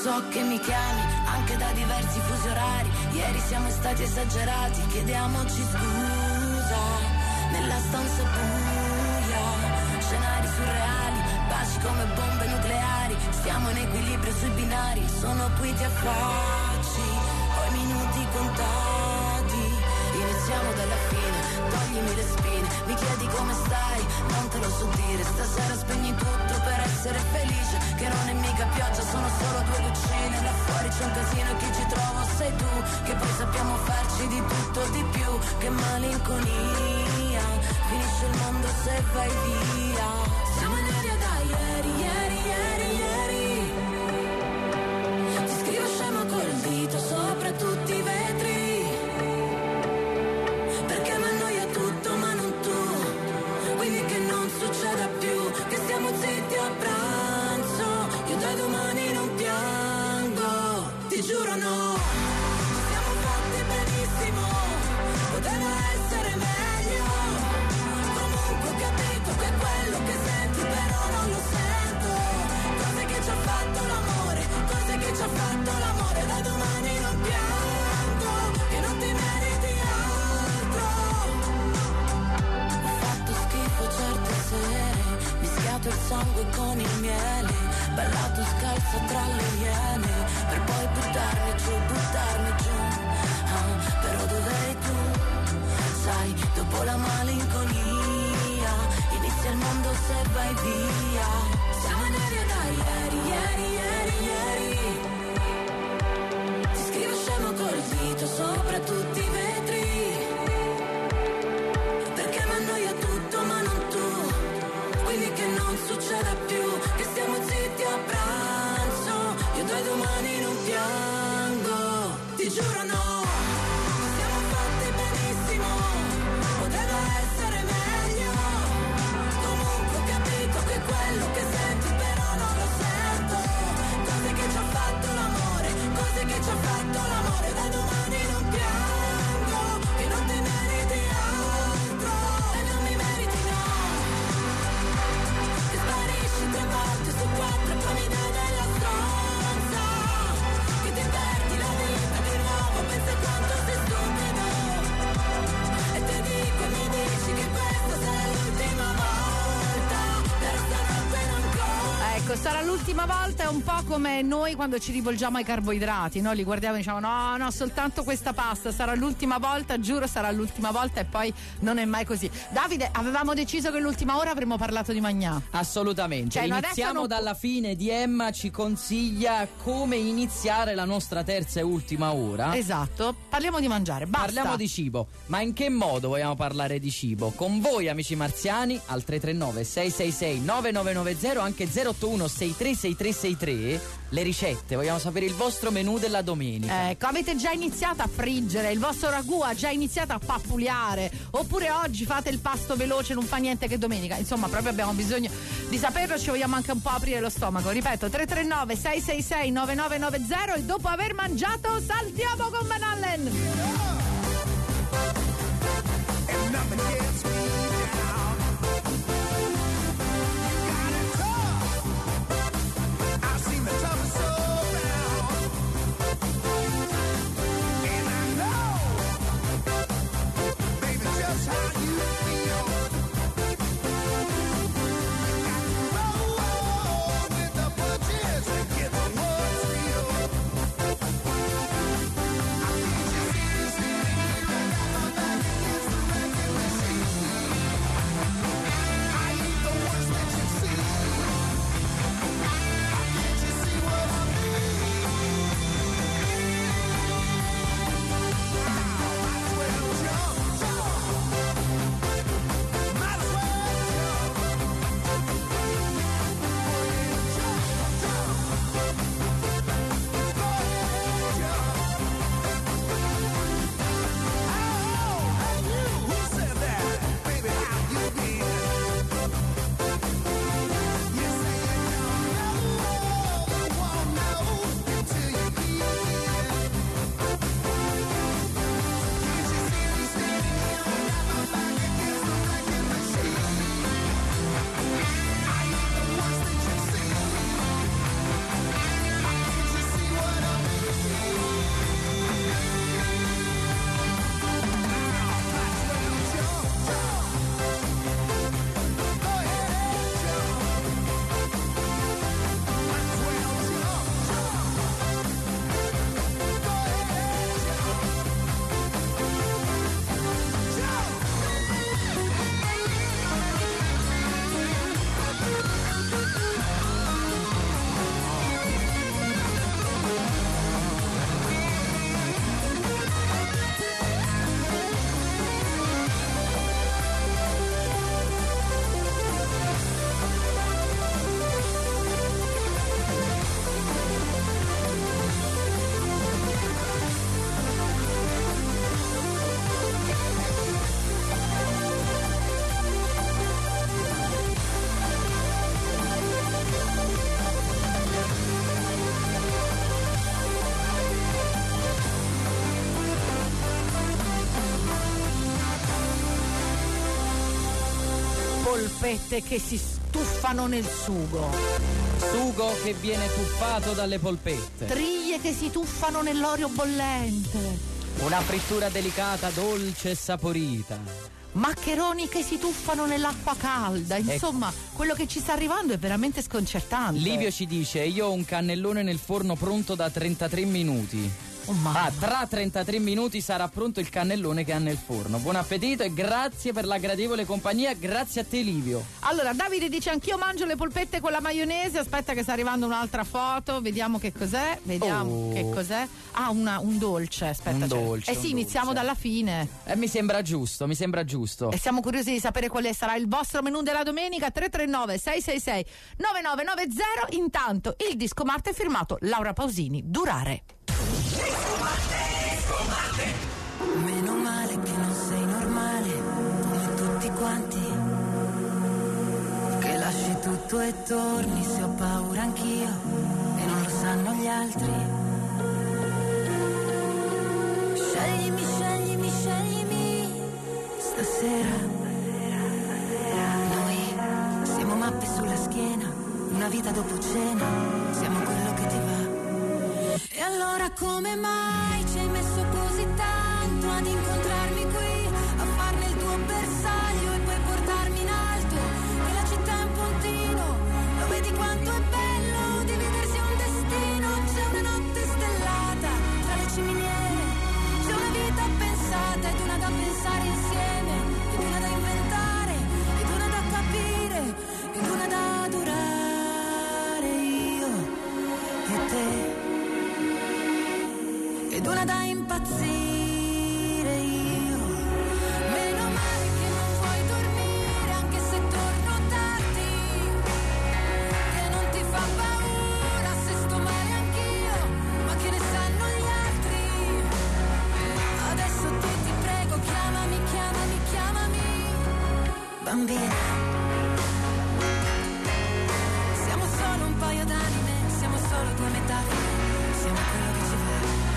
so che mi chiami anche da diversi fusi orari. Ieri siamo stati esagerati, chiediamoci scusa. Nella stanza buia, scenari surreali, baci come bombe nucleari. Stiamo in equilibrio sui binari, sono punti a facci, ho i minuti contati. Iniziamo dalla fine, toglimi le spine, mi chiedi come stai, non te lo so dire. Stasera spegni tutto per essere felice, che non è mica pioggia, sono solo 2 goccine. Là fuori c'è un casino, chi ci trova sei tu, che poi sappiamo farci di tutto di più. Che malinconia, finisce il mondo se vai via. Siamo in aria da ieri, ieri, ieri, ieri. Ti scrivo scemo col dito sopra tutti i vetri, perché mi annoia tutto ma non tu. Quindi che non succeda più, che stiamo zitti a pranzo. Io da domani non piango, ti giuro no. Siamo fatti benissimo, poteva essere meglio. Comunque ho capito che quello che senti però non lo sento. Cose che ci ha fatto l'amore, cose che ci ha fatto l'amore. Da domani non piango, che non ti meriti altro. Ho fatto schifo certe sere, mischiato il sangue con il miele, ballato scalzo tra le iene, per poi buttarmi giù, buttarmi giù. Però dov'eri tu? Sai, dopo la malinconia inizia il mondo se vai via. Siamo in aria da ieri, ieri, ieri, ieri. Ti scrivo scemo col dito sopra tutti i vetri, perché mi annoia tutto ma non tu. Quindi che non succeda più, che stiamo zitti a pranzo. Io da domani non piango, ti giuro no. Siamo fatti benissimo, poteva essere meglio. Comunque ho capito che quello che senti però non lo sento. Cose che ci ha fatto l'amore, cose che ci ha fatto l'amore. Da domani non piango, che non ti meriti altro. E non mi meriti no. Che sparisci 3 volte su 4 e poi mi dai della stronza. Che ti perdi la vita di nuovo, pensa quanto sei stupido. E ti dico e mi dici che questa sarà l'ultima volta, però stanotte non conta. Ecco, sarà l'ultima volta, è un po' come noi quando ci rivolgiamo ai carboidrati, no? Li guardiamo e diciamo no, soltanto questa pasta, sarà l'ultima volta, giuro sarà l'ultima volta, e poi non è mai così. Davide, avevamo deciso che l'ultima ora avremmo parlato di Magnà. Assolutamente, Cioè, iniziamo dalla fine di Emma, ci consiglia come iniziare la nostra terza e ultima ora. Esatto, parliamo di mangiare, basta. Parliamo di cibo, ma in che modo vogliamo parlare di cibo? Con voi amici marziani al 339 666 9990, anche 081 636363, le ricette, vogliamo sapere il vostro menù della domenica. Ecco, avete già iniziato a friggere, il vostro ragù ha già iniziato a pappuliare, oppure oggi fate il pasto veloce, non fa niente che domenica. Insomma, proprio abbiamo bisogno di saperlo, ci vogliamo anche un po' aprire lo stomaco. Ripeto, 339 666 9990, e dopo aver mangiato saltiamo con Van Allen. polpette che si tuffano nel sugo. Sugo che viene tuffato dalle polpette. Triglie che si tuffano nell'olio bollente. Una frittura delicata, dolce e saporita. Maccheroni che si tuffano nell'acqua calda. Insomma, quello che ci sta arrivando è veramente sconcertante. Livio ci dice: io ho un cannellone nel forno pronto da 33 minuti. Tra 33 minuti sarà pronto il cannellone che ha nel forno. Buon appetito e grazie per la gradevole compagnia. Grazie a te, Livio. Allora, Davide dice: anch'io mangio le polpette con la maionese. Aspetta che sta arrivando un'altra foto. Vediamo che cos'è. Che cos'è. Ah, un dolce. Aspetta. Un dolce. Sì, iniziamo dalla fine. Mi sembra giusto. E siamo curiosi di sapere quale sarà il vostro menù della domenica. 339 666 9990. Intanto il disco Marte è firmato Laura Pausini. Durare. Meno male che non sei normale come tutti quanti, che lasci tutto e torni se ho paura anch'io e non lo sanno gli altri. Sceglimi, sceglimi, sceglimi stasera. Noi siamo mappe sulla schiena, una vita dopo cena, siamo quello che ti va. E allora come mai ci hai messo così tanto ad incontrarmi qui, a farne il tuo bersaglio e poi portarmi in alto? Che la città è un puntino, lo vedi quanto è bello dividersi un destino. C'è una notte stellata tra le ciminiere, c'è una vita pensata ed una da pensare insieme, ed una da inventare, ed una da capire, ed una da durare io e te. Ed una da impazzire io. Meno male che non vuoi dormire anche se torno tardi, che non ti fa paura se sto male anch'io, ma che ne sanno gli altri. Adesso ti prego, chiamami, chiamami, chiamami bambina. Siamo solo un paio d'anime, siamo solo due metafore, siamo quello che ci va.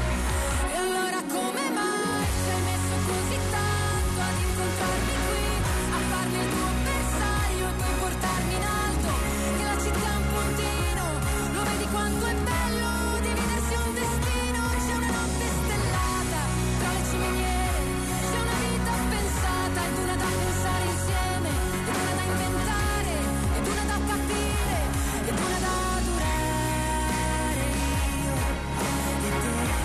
Come mai ci hai messo così tanto ad incontrarmi qui, a farmi il tuo bersaglio e poi portarmi in alto? Che la città è un puntino, lo vedi quanto è bello dividersi un destino. C'è una notte stellata tra le ciminiere, c'è una vita pensata ed una da pensare insieme, ed una da inventare, ed una da capire, ed una da durare io e te.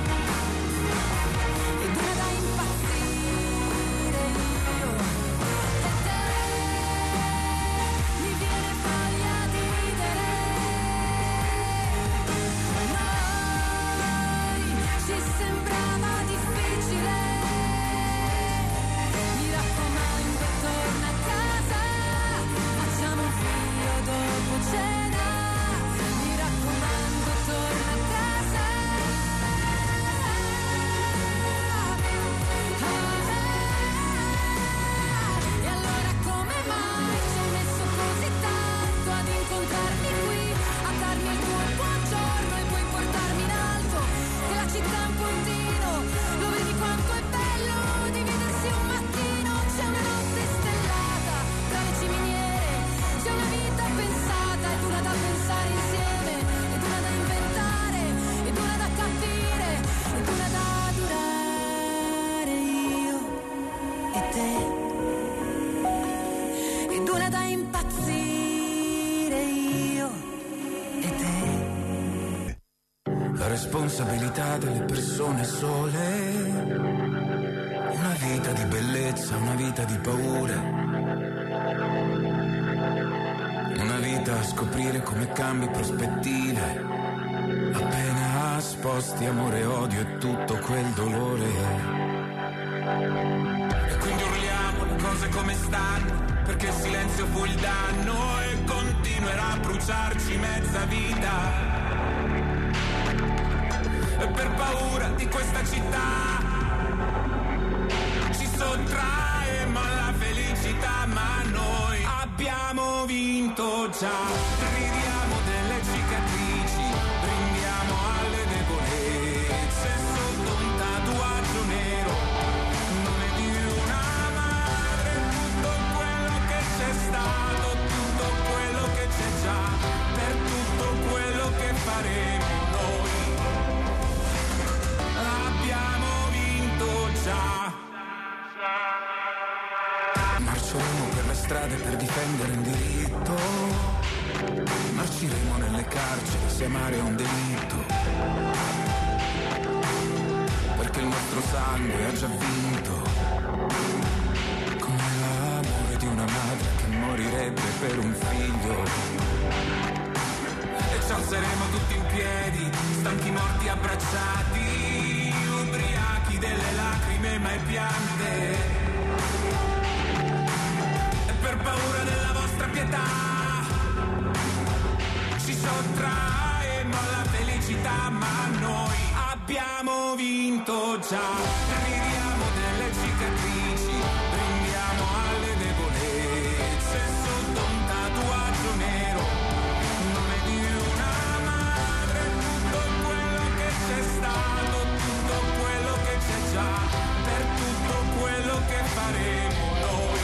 Responsabilità delle persone sole, una vita di bellezza, una vita di paure, una vita a scoprire come cambi prospettive, appena sposti amore, odio e tutto quel dolore. E quindi urliamo le cose come stanno, perché il silenzio fu il danno e continuerà a bruciarci mezza vita. E per paura di questa città ci sottrae ma la felicità, ma noi abbiamo vinto già. Ridiamo delle cicatrici, brindiamo alle debolezze sotto un tatuaggio nero, nome di una madre, tutto quello che c'è stato. per difendere il diritto. Marciremo nelle carceri se amare è un delitto, perché il nostro sangue ha già vinto, come l'amore di una madre che morirebbe per un figlio. E ci alzeremo tutti in piedi, stanchi morti abbracciati, ubriachi delle lacrime mai piante, e per paura della vostra pietà ci sottraemo alla felicità, ma noi abbiamo vinto già. Ridiamo delle cicatrici, brindiamo alle debolezze sotto un tatuaggio nero, nome di una madre, tutto quello che c'è stato, tutto quello che c'è già, per tutto quello che faremo noi.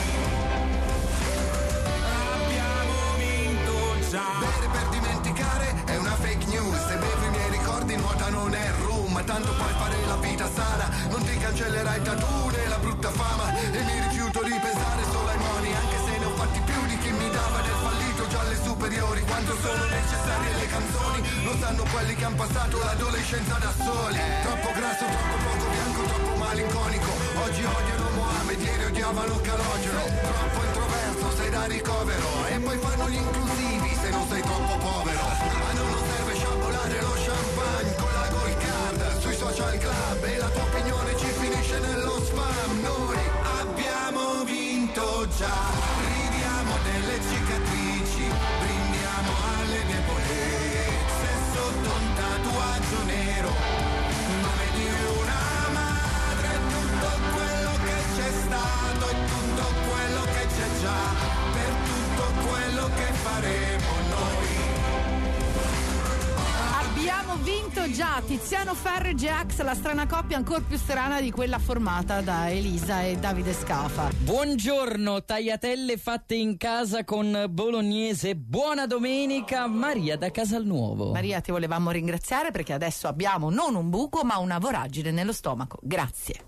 Abbiamo vinto già. Bere per dimenticare è una fake news, se bevo i miei ricordi nuota non è rum, ma tanto puoi fare la vita sana, non ti cancellerai il tattoo né la brutta fama, e mi rifiuto di pensare solo ai moni, anche se ne ho fatti più di chi mi dava del fallito già alle superiori. Quanto sono necessarie le canzoni, lo sanno quelli che hanno passato l'adolescenza da soli. Troppo grasso, troppo poco bianco, troppo malinconico, oggi odiano Mohamed, ieri odiavano Calogero. Troppo introverso, sei da ricovero, e poi fanno gli inclusivi se non sei troppo povero. Ma non serve sciabolare lo champagne con la Gold Card sui social club, e la tua opinione ci finisce nello spam. Noi abbiamo vinto già, ridiamo delle cicatrici, brindiamo alle debolezze sotto un tatuaggio nero, nome di una madre, tutto quello che c'è stato e tutto quello che c'è già, per tutto quello che faremo noi. Abbiamo vinto già. Tiziano Ferro e J-Ax, la strana coppia ancora più strana di quella formata da Elisa e Davide Scafa. Buongiorno, tagliatelle fatte in casa con bolognese. Buona domenica, Maria da Casalnuovo. Maria, ti volevamo ringraziare perché adesso abbiamo non un buco ma una voragine nello stomaco. Grazie.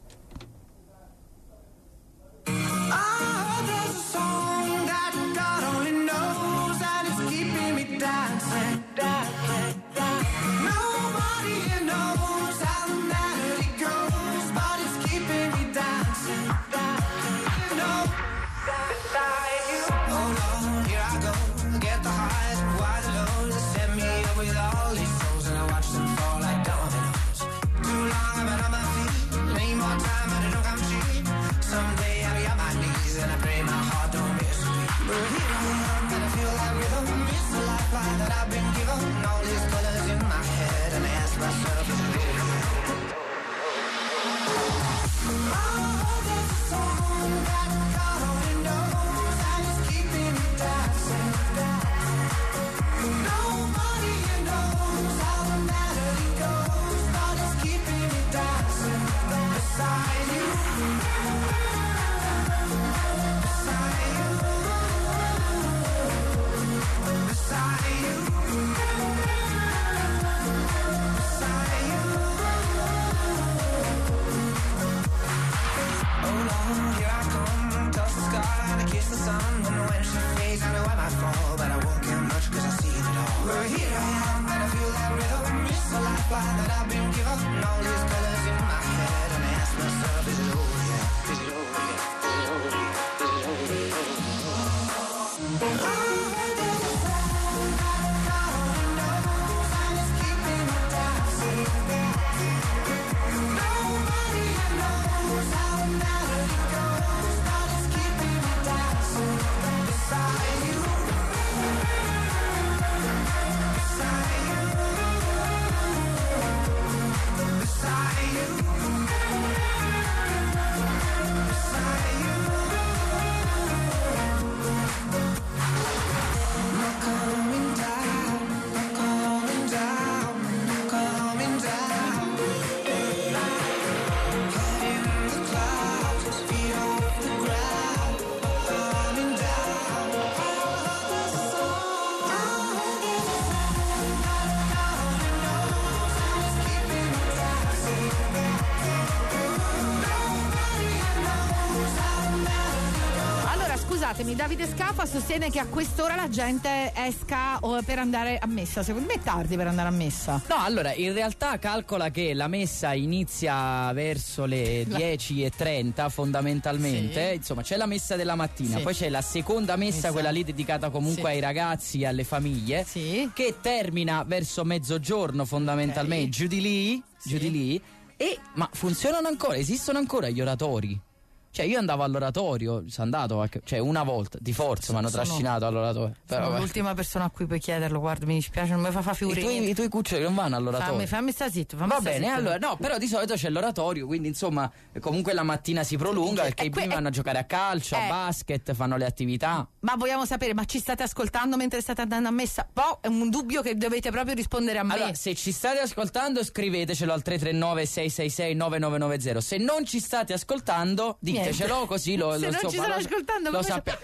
scusatemi, Davide Scafa sostiene che a quest'ora la gente esca per andare a messa. Secondo me è tardi per andare a messa. No, allora, in realtà calcola che la messa inizia verso le 10:30 fondamentalmente. Sì. Insomma, c'è la messa della mattina, poi c'è la seconda messa, quella lì dedicata comunque ai ragazzi e alle famiglie, che termina verso mezzogiorno fondamentalmente, giù di lì. Ma funzionano ancora, esistono ancora gli oratori? Cioè io andavo all'oratorio, sono andato una volta, di forza mi hanno trascinato all'oratorio. Sono l'ultima persona a cui puoi chiederlo, guarda, mi dispiace, non mi fa figurine. I tuoi cuccioli non vanno all'oratorio? Fammi sta zitto, Va bene, allora, no, però di solito c'è l'oratorio, quindi insomma comunque la mattina si prolunga perché i bimbi vanno a giocare a calcio, a basket, fanno le attività. Ma vogliamo sapere, ma ci state ascoltando mentre state andando a messa? Poi è un dubbio che dovete proprio rispondere a me. Allora, se ci state ascoltando scrivetecelo al 339 666 9990. Se non ci state ascoltando ditecelo, così lo se non ci stanno ascoltando lo sappiamo.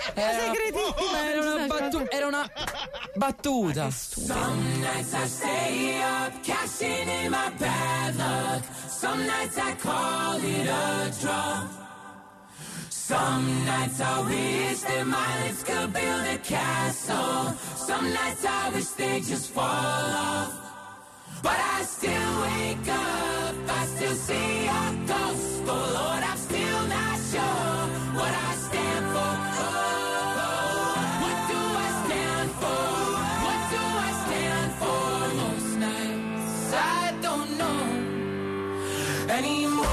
Era una battuta. Some nights I stay up, cashing in my bad luck. Some nights I call it a draw. Some nights I wish that my lips could build a castle. Some nights I wish they just fall off. But I still wake up, I still see a ghost. Oh Lord, I'm still not sure what I stand for. What do I stand for? What do I stand for? Most nights I don't know anymore.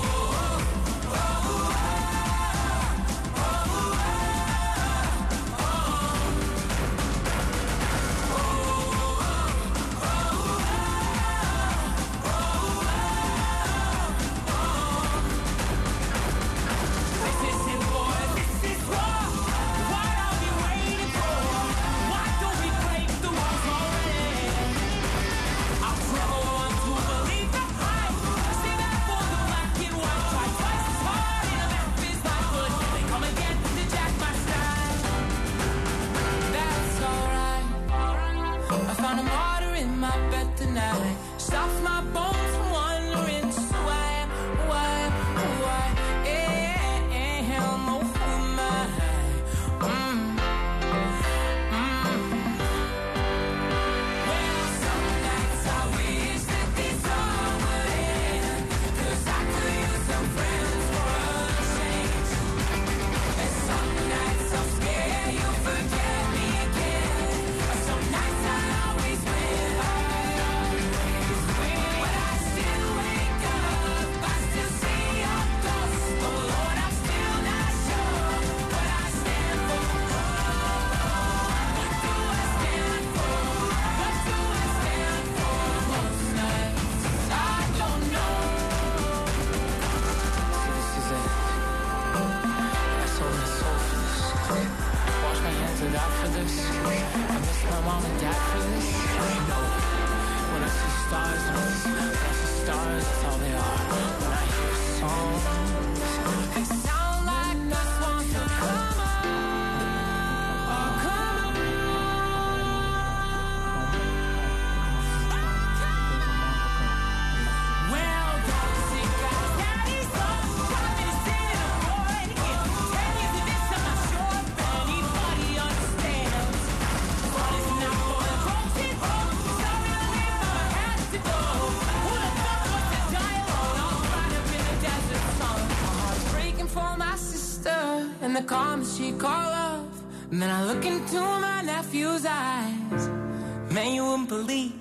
She call up, and then I look into my nephew's eyes. Man, you wouldn't believe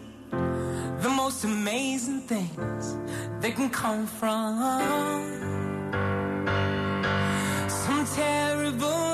the most amazing things that can come from some terrible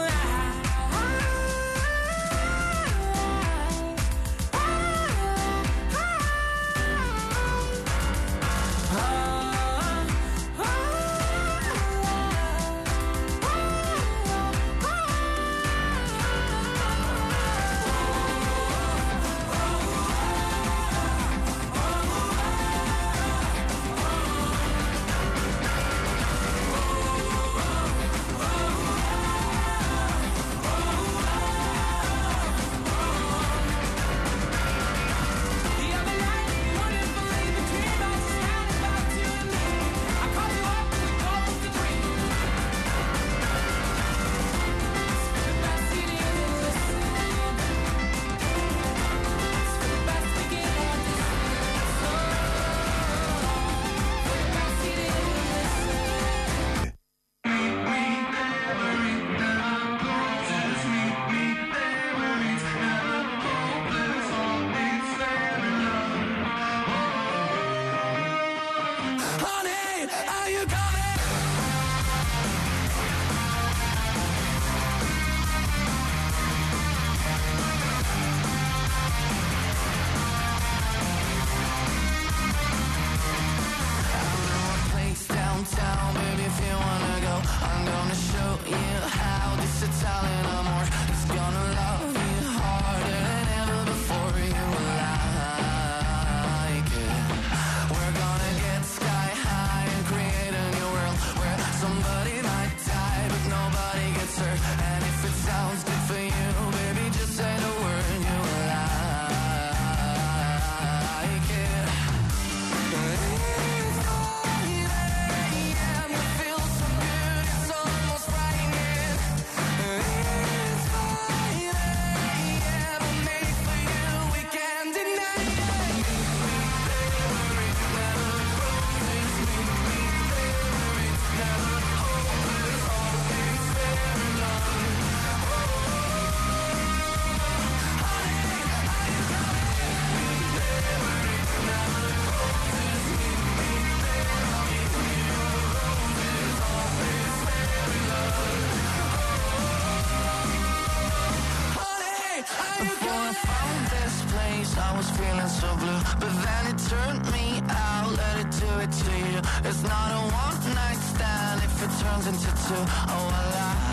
but then it turned me out. Let it do it to you. It's not a one night stand if it turns into two. Oh, I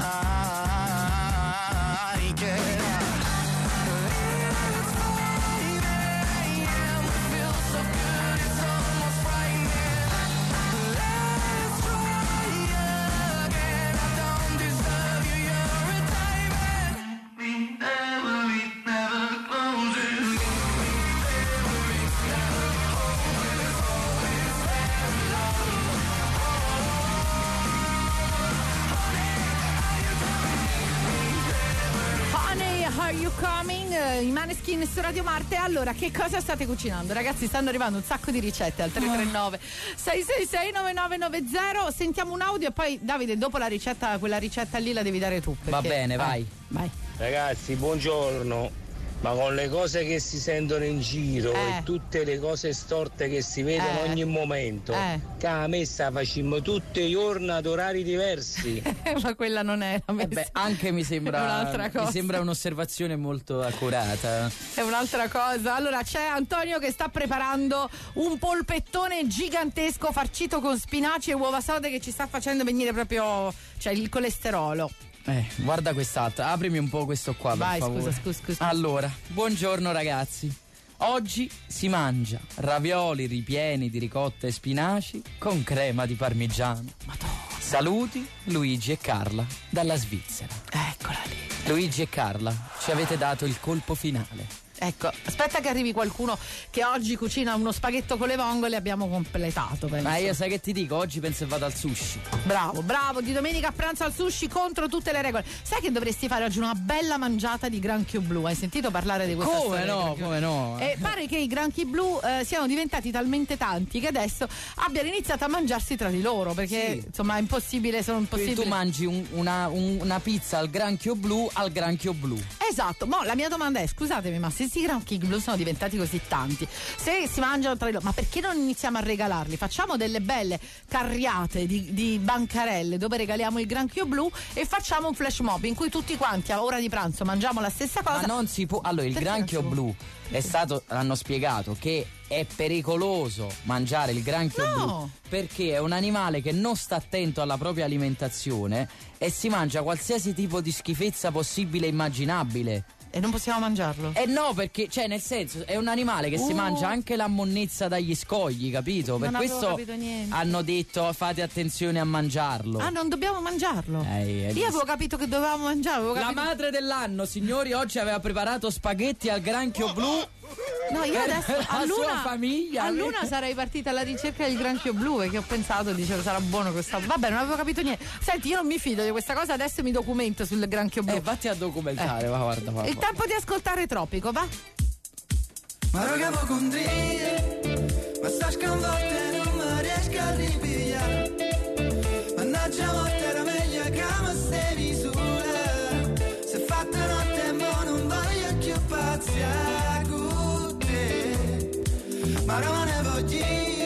like it. Are You Coming? I Maneskin su Radio Marte. Allora, che cosa state cucinando? Ragazzi, stanno arrivando un sacco di ricette al 339 666 9990. Sentiamo un audio e poi Davide, dopo la ricetta, quella ricetta lì la devi dare tu. Va bene, vai. Ragazzi, buongiorno. Ma con le cose che si sentono in giro e tutte le cose storte che si vedono ogni momento, che a messa facciamo tutti i giorni ad orari diversi. Ma quella non è la messa. Beh, anche mi sembra un'altra cosa. Mi sembra un'osservazione molto accurata. È un'altra cosa. Allora c'è Antonio che sta preparando un polpettone gigantesco farcito con spinaci e uova sode che ci sta facendo venire proprio, cioè, il colesterolo. Guarda quest'altra, aprimi un po' questo qua, vai, per favore. Scusa. Allora, buongiorno ragazzi. Oggi si mangia ravioli ripieni di ricotta e spinaci con crema di parmigiano. Madonna. Saluti Luigi e Carla dalla Svizzera. Eccola lì. Luigi e Carla, ci avete dato il colpo finale. Ecco, aspetta che arrivi qualcuno che oggi cucina uno spaghetto con le vongole e abbiamo completato, penso. Ma io sai che ti dico, oggi penso che vado al sushi. Bravo, di domenica a pranzo al sushi contro tutte le regole. Sai che dovresti fare oggi una bella mangiata di granchio blu? Hai sentito parlare di questa storia? Come no? E pare che i granchi blu siano diventati talmente tanti che adesso abbiano iniziato a mangiarsi tra di loro, perché insomma è impossibile, sono impossibili. Quindi tu mangi una pizza al granchio blu. Esatto, ma la mia domanda è, scusatemi, ma se questi granchi blu sono diventati così tanti, se si mangiano tra di loro, ma perché non iniziamo a regalarli? Facciamo delle belle carriate di bancarelle dove regaliamo il granchio blu e facciamo un flash mob in cui tutti quanti a ora di pranzo mangiamo la stessa cosa. Ma non si può. Allora, il granchio blu l'hanno spiegato che è pericoloso mangiare il granchio blu perché è un animale che non sta attento alla propria alimentazione e si mangia qualsiasi tipo di schifezza possibile e immaginabile. E non possiamo mangiarlo? No, perché, cioè, nel senso, è un animale che si mangia anche la monnezza dagli scogli, capito? Per questo hanno detto fate attenzione a mangiarlo. Ah, non dobbiamo mangiarlo? Io avevo capito che dovevamo mangiarlo. La madre dell'anno, signori, oggi aveva preparato spaghetti al granchio blu. No, io adesso la sua famiglia. A luna sarei partita alla ricerca del granchio blu perché ho pensato, dicevo, sarà buono questa. Vabbè, non avevo capito niente. Senti, io non mi fido di questa cosa, adesso mi documento sul granchio blu. Vatti a documentare, guarda. Il tempo di ascoltare Tropico, va? Ma raga può condire, ma sta sconvolta non mi riesco a ripigliare. Mannaggia morte era meglio che mi stavi sola. Se fatta notte e mo non voglio più pazziare con te. Ma non ne voglio,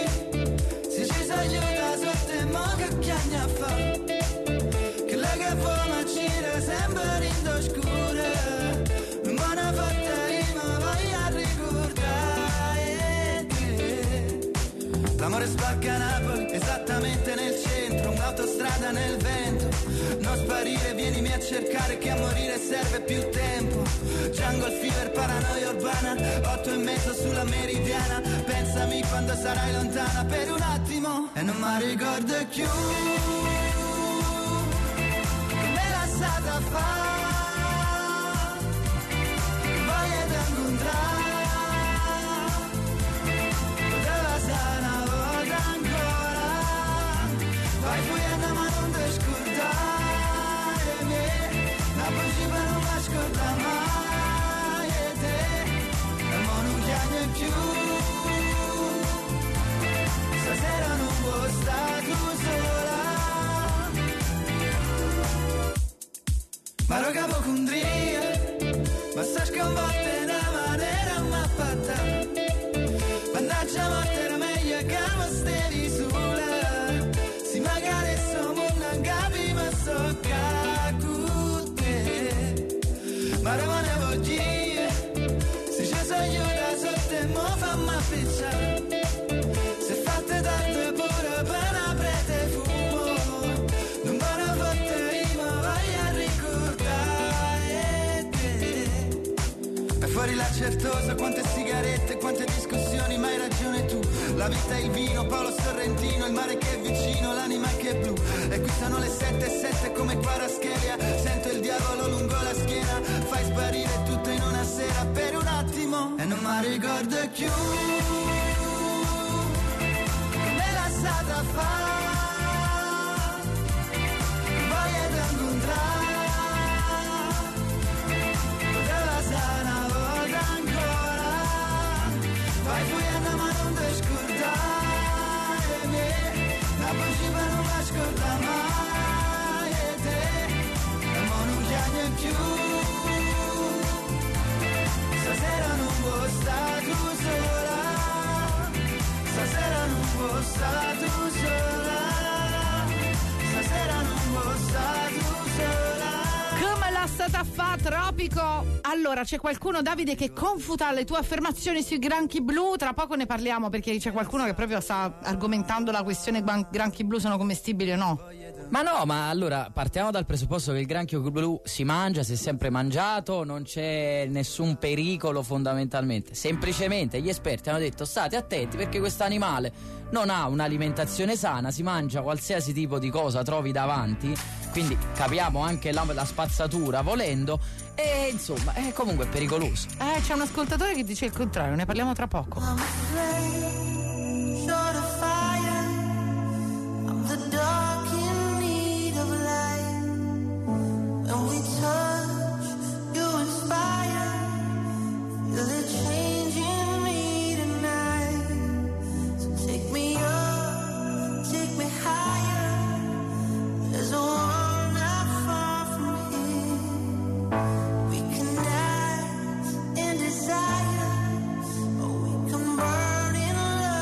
se ci si aiuta sotto e mo che chiagna fa. Che lei che può macire sempre in oscura. Ma una fatta io mi voglio ricordare te. L'amore spacca Napoli, esattamente nel centro, un'autostrada nel vento. Non sparire, vienimi a cercare che a morire serve più tempo. Jungle fever, paranoia urbana, 8:30 sulla meridiana. Pensami quando sarai lontana per un attimo e non mi ricordo più come la stata fa. Voglio da incontrare, poteva stare una volta ancora. Vai fuggendo ma non ti scordare me. La principe non la scorda mai e te. E mo non chiami più. Stasera non può stare tu sola. Ma lo capo condria, ma sta sconvolta in una maniera mappata. Mannaggia morte era meglio che mi stavi sola. Si magari siamo non capi ma so con te. Ma non ne voglio, se ci si aiuta sotto e mo fammi appicciare. Se fatte d'arte pure per aprete fumo, non me ne fotteremo, voglio ricordare te. E fuori la certosa, quante sigarette, quante discussioni, ma hai ragione tu. La vita è il vino, Paolo Sorrentino, il mare che è vicino, l'anima che è blu. E qui sono le 7:07 come Paraschelia, sento il diavolo lungo la schiena, fai sparire tutto in una sera per un attimo e non mi ricordo più come la stata fa. Voglio di incontrare, poteva stare una volta ancora, vai fuori ma non ti scordare me, la passiva non la scorda mai e te, e mo non piagne più, stasera non può stare tu sola, stasera non può stare tu sola, stasera non può stare tu sola. Come la stata fa, Tropico? Allora, c'è qualcuno, Davide, che confuta le tue affermazioni sui granchi blu. Tra poco ne parliamo, perché c'è qualcuno che proprio sta argomentando la questione granchi blu sono commestibili o no. Ma no, ma allora partiamo dal presupposto che il granchio blu si mangia, si è sempre mangiato, non c'è nessun pericolo fondamentalmente. Semplicemente gli esperti hanno detto state attenti perché questo animale non ha un'alimentazione sana, si mangia qualsiasi tipo di cosa trovi davanti, quindi capiamo anche la spazzatura volendo, e insomma è comunque pericoloso. C'è un ascoltatore che dice il contrario, ne parliamo tra poco. When we touch, you inspire. Feel the change in me tonight. So take me up, take me higher. There's a world not far from here. We can dance in desire, or we can burn in love.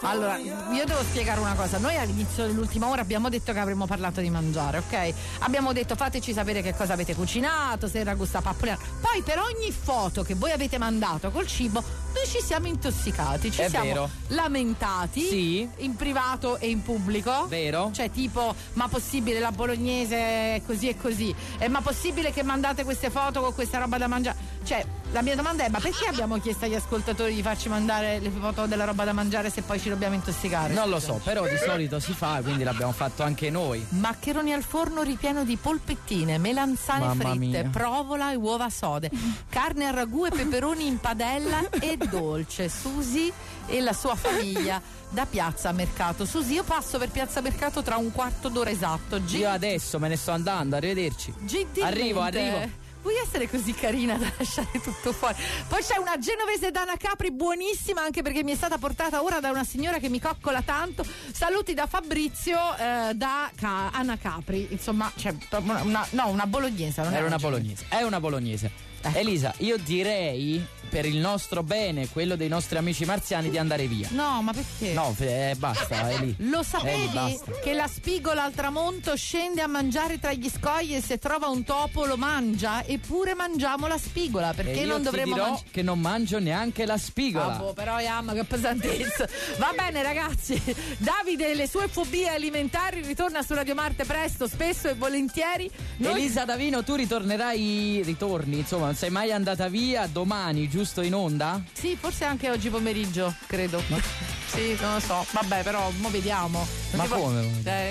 Allora, io devo spiegare una cosa. Noi all'inizio dell'ultima ora abbiamo detto che avremmo parlato di mangiare, ok? Abbiamo detto fateci sapere che cosa avete cucinato, se il ragù sta pappolino. Poi per ogni foto che voi avete mandato col cibo, noi ci siamo intossicati, ci siamo lamentati in privato e in pubblico. Vero? Cioè tipo, ma possibile la bolognese così e così? Ma possibile che mandate queste foto con questa roba da mangiare? Cioè, la mia domanda è: ma perché abbiamo chiesto agli ascoltatori di farci mandare le foto della roba da mangiare se poi ci dobbiamo intossicare? Non lo so, però di solito si fa, quindi l'abbiamo fatto anche noi. Maccheroni al forno ripieno di polpettine, melanzane fritte, provola e uova sode, carne al ragù e peperoni in padella e dolce. Susi e la sua famiglia da Piazza Mercato. Susi, io passo per Piazza Mercato tra un quarto d'ora esatto. Io adesso me ne sto andando, arrivederci. Arrivo. Vuoi essere così carina da lasciare tutto fuori? Poi c'è una genovese d'Anna Capri buonissima, anche perché mi è stata portata ora da una signora che mi coccola tanto. Saluti da Fabrizio da Anna Capri. Insomma, c'è una bolognese. Non era una bolognese. È una bolognese. Ecco. Elisa, io direi, per il nostro bene, quello dei nostri amici marziani, di andare via. No, ma perché? No, basta, Eli. Lo sapevi che la spigola al tramonto scende a mangiare tra gli scogli e se trova un topo lo mangia? Eppure mangiamo la spigola, perché non dovremmo mangiare? Che non mangio neanche la spigola. Però che pesantezza. Va bene ragazzi, Davide e le sue fobie alimentari ritorna su Radio Marte presto, spesso e volentieri. Elisa Davino, tu ritorni, insomma, non sei mai andata via. Domani, giusto, in onda? Sì, forse anche oggi pomeriggio, credo. Sì, non lo so. Vabbè, però mo vediamo. Ma come?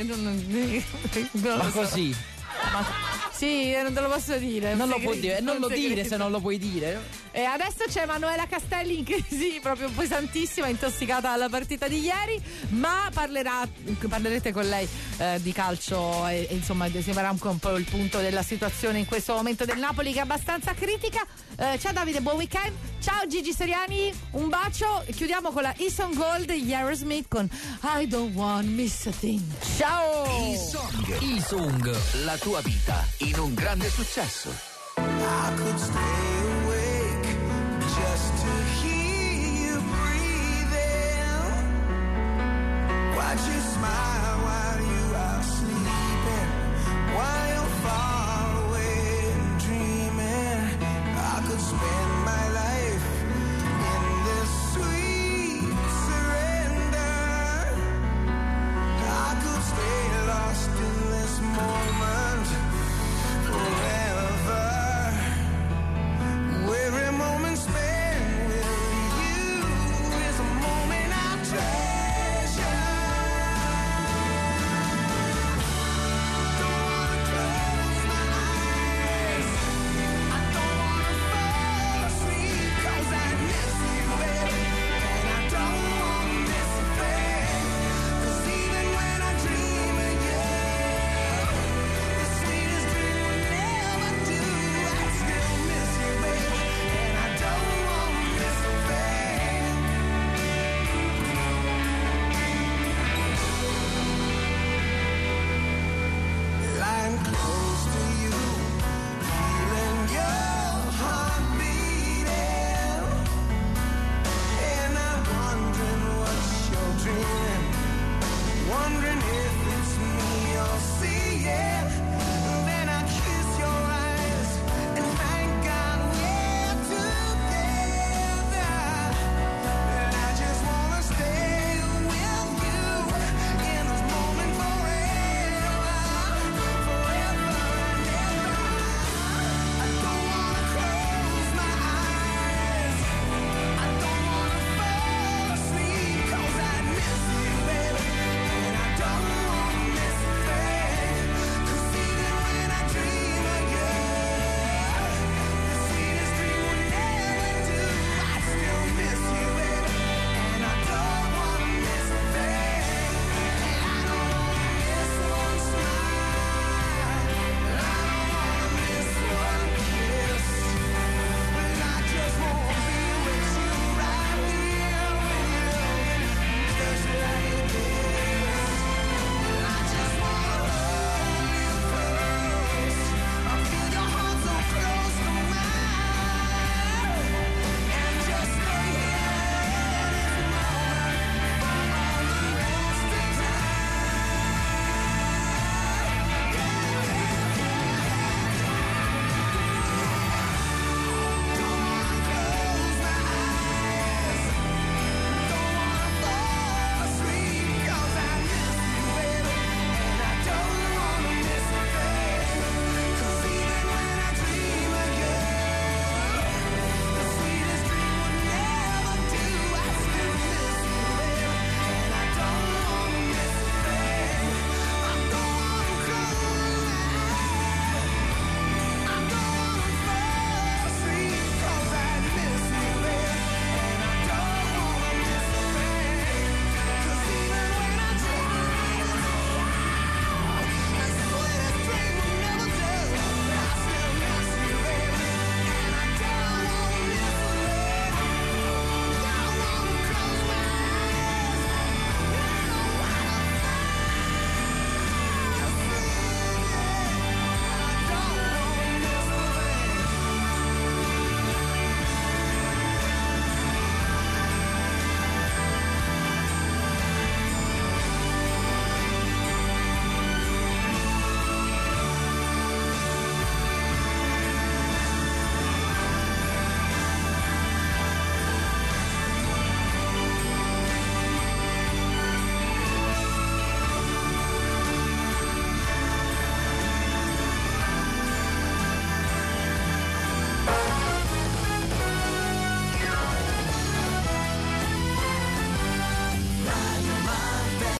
Ma così? Sì, non te lo posso dire. Non lo puoi dire, non lo dire se non lo puoi dire. E adesso c'è Manuela Castelli in crisi proprio pesantissima, intossicata dalla partita di ieri, ma parlerete con lei di calcio e insomma sembra un po' il punto della situazione in questo momento del Napoli, che è abbastanza critica. Ciao Davide, buon weekend. Ciao Gigi Seriani, un bacio. Chiudiamo con la E-Song Gold di Aerosmith con I Don't Want Miss a Thing. Ciao. E-Song, la tua vita in un grande successo. I could stay awake just to hear you breathing. Watch you smile while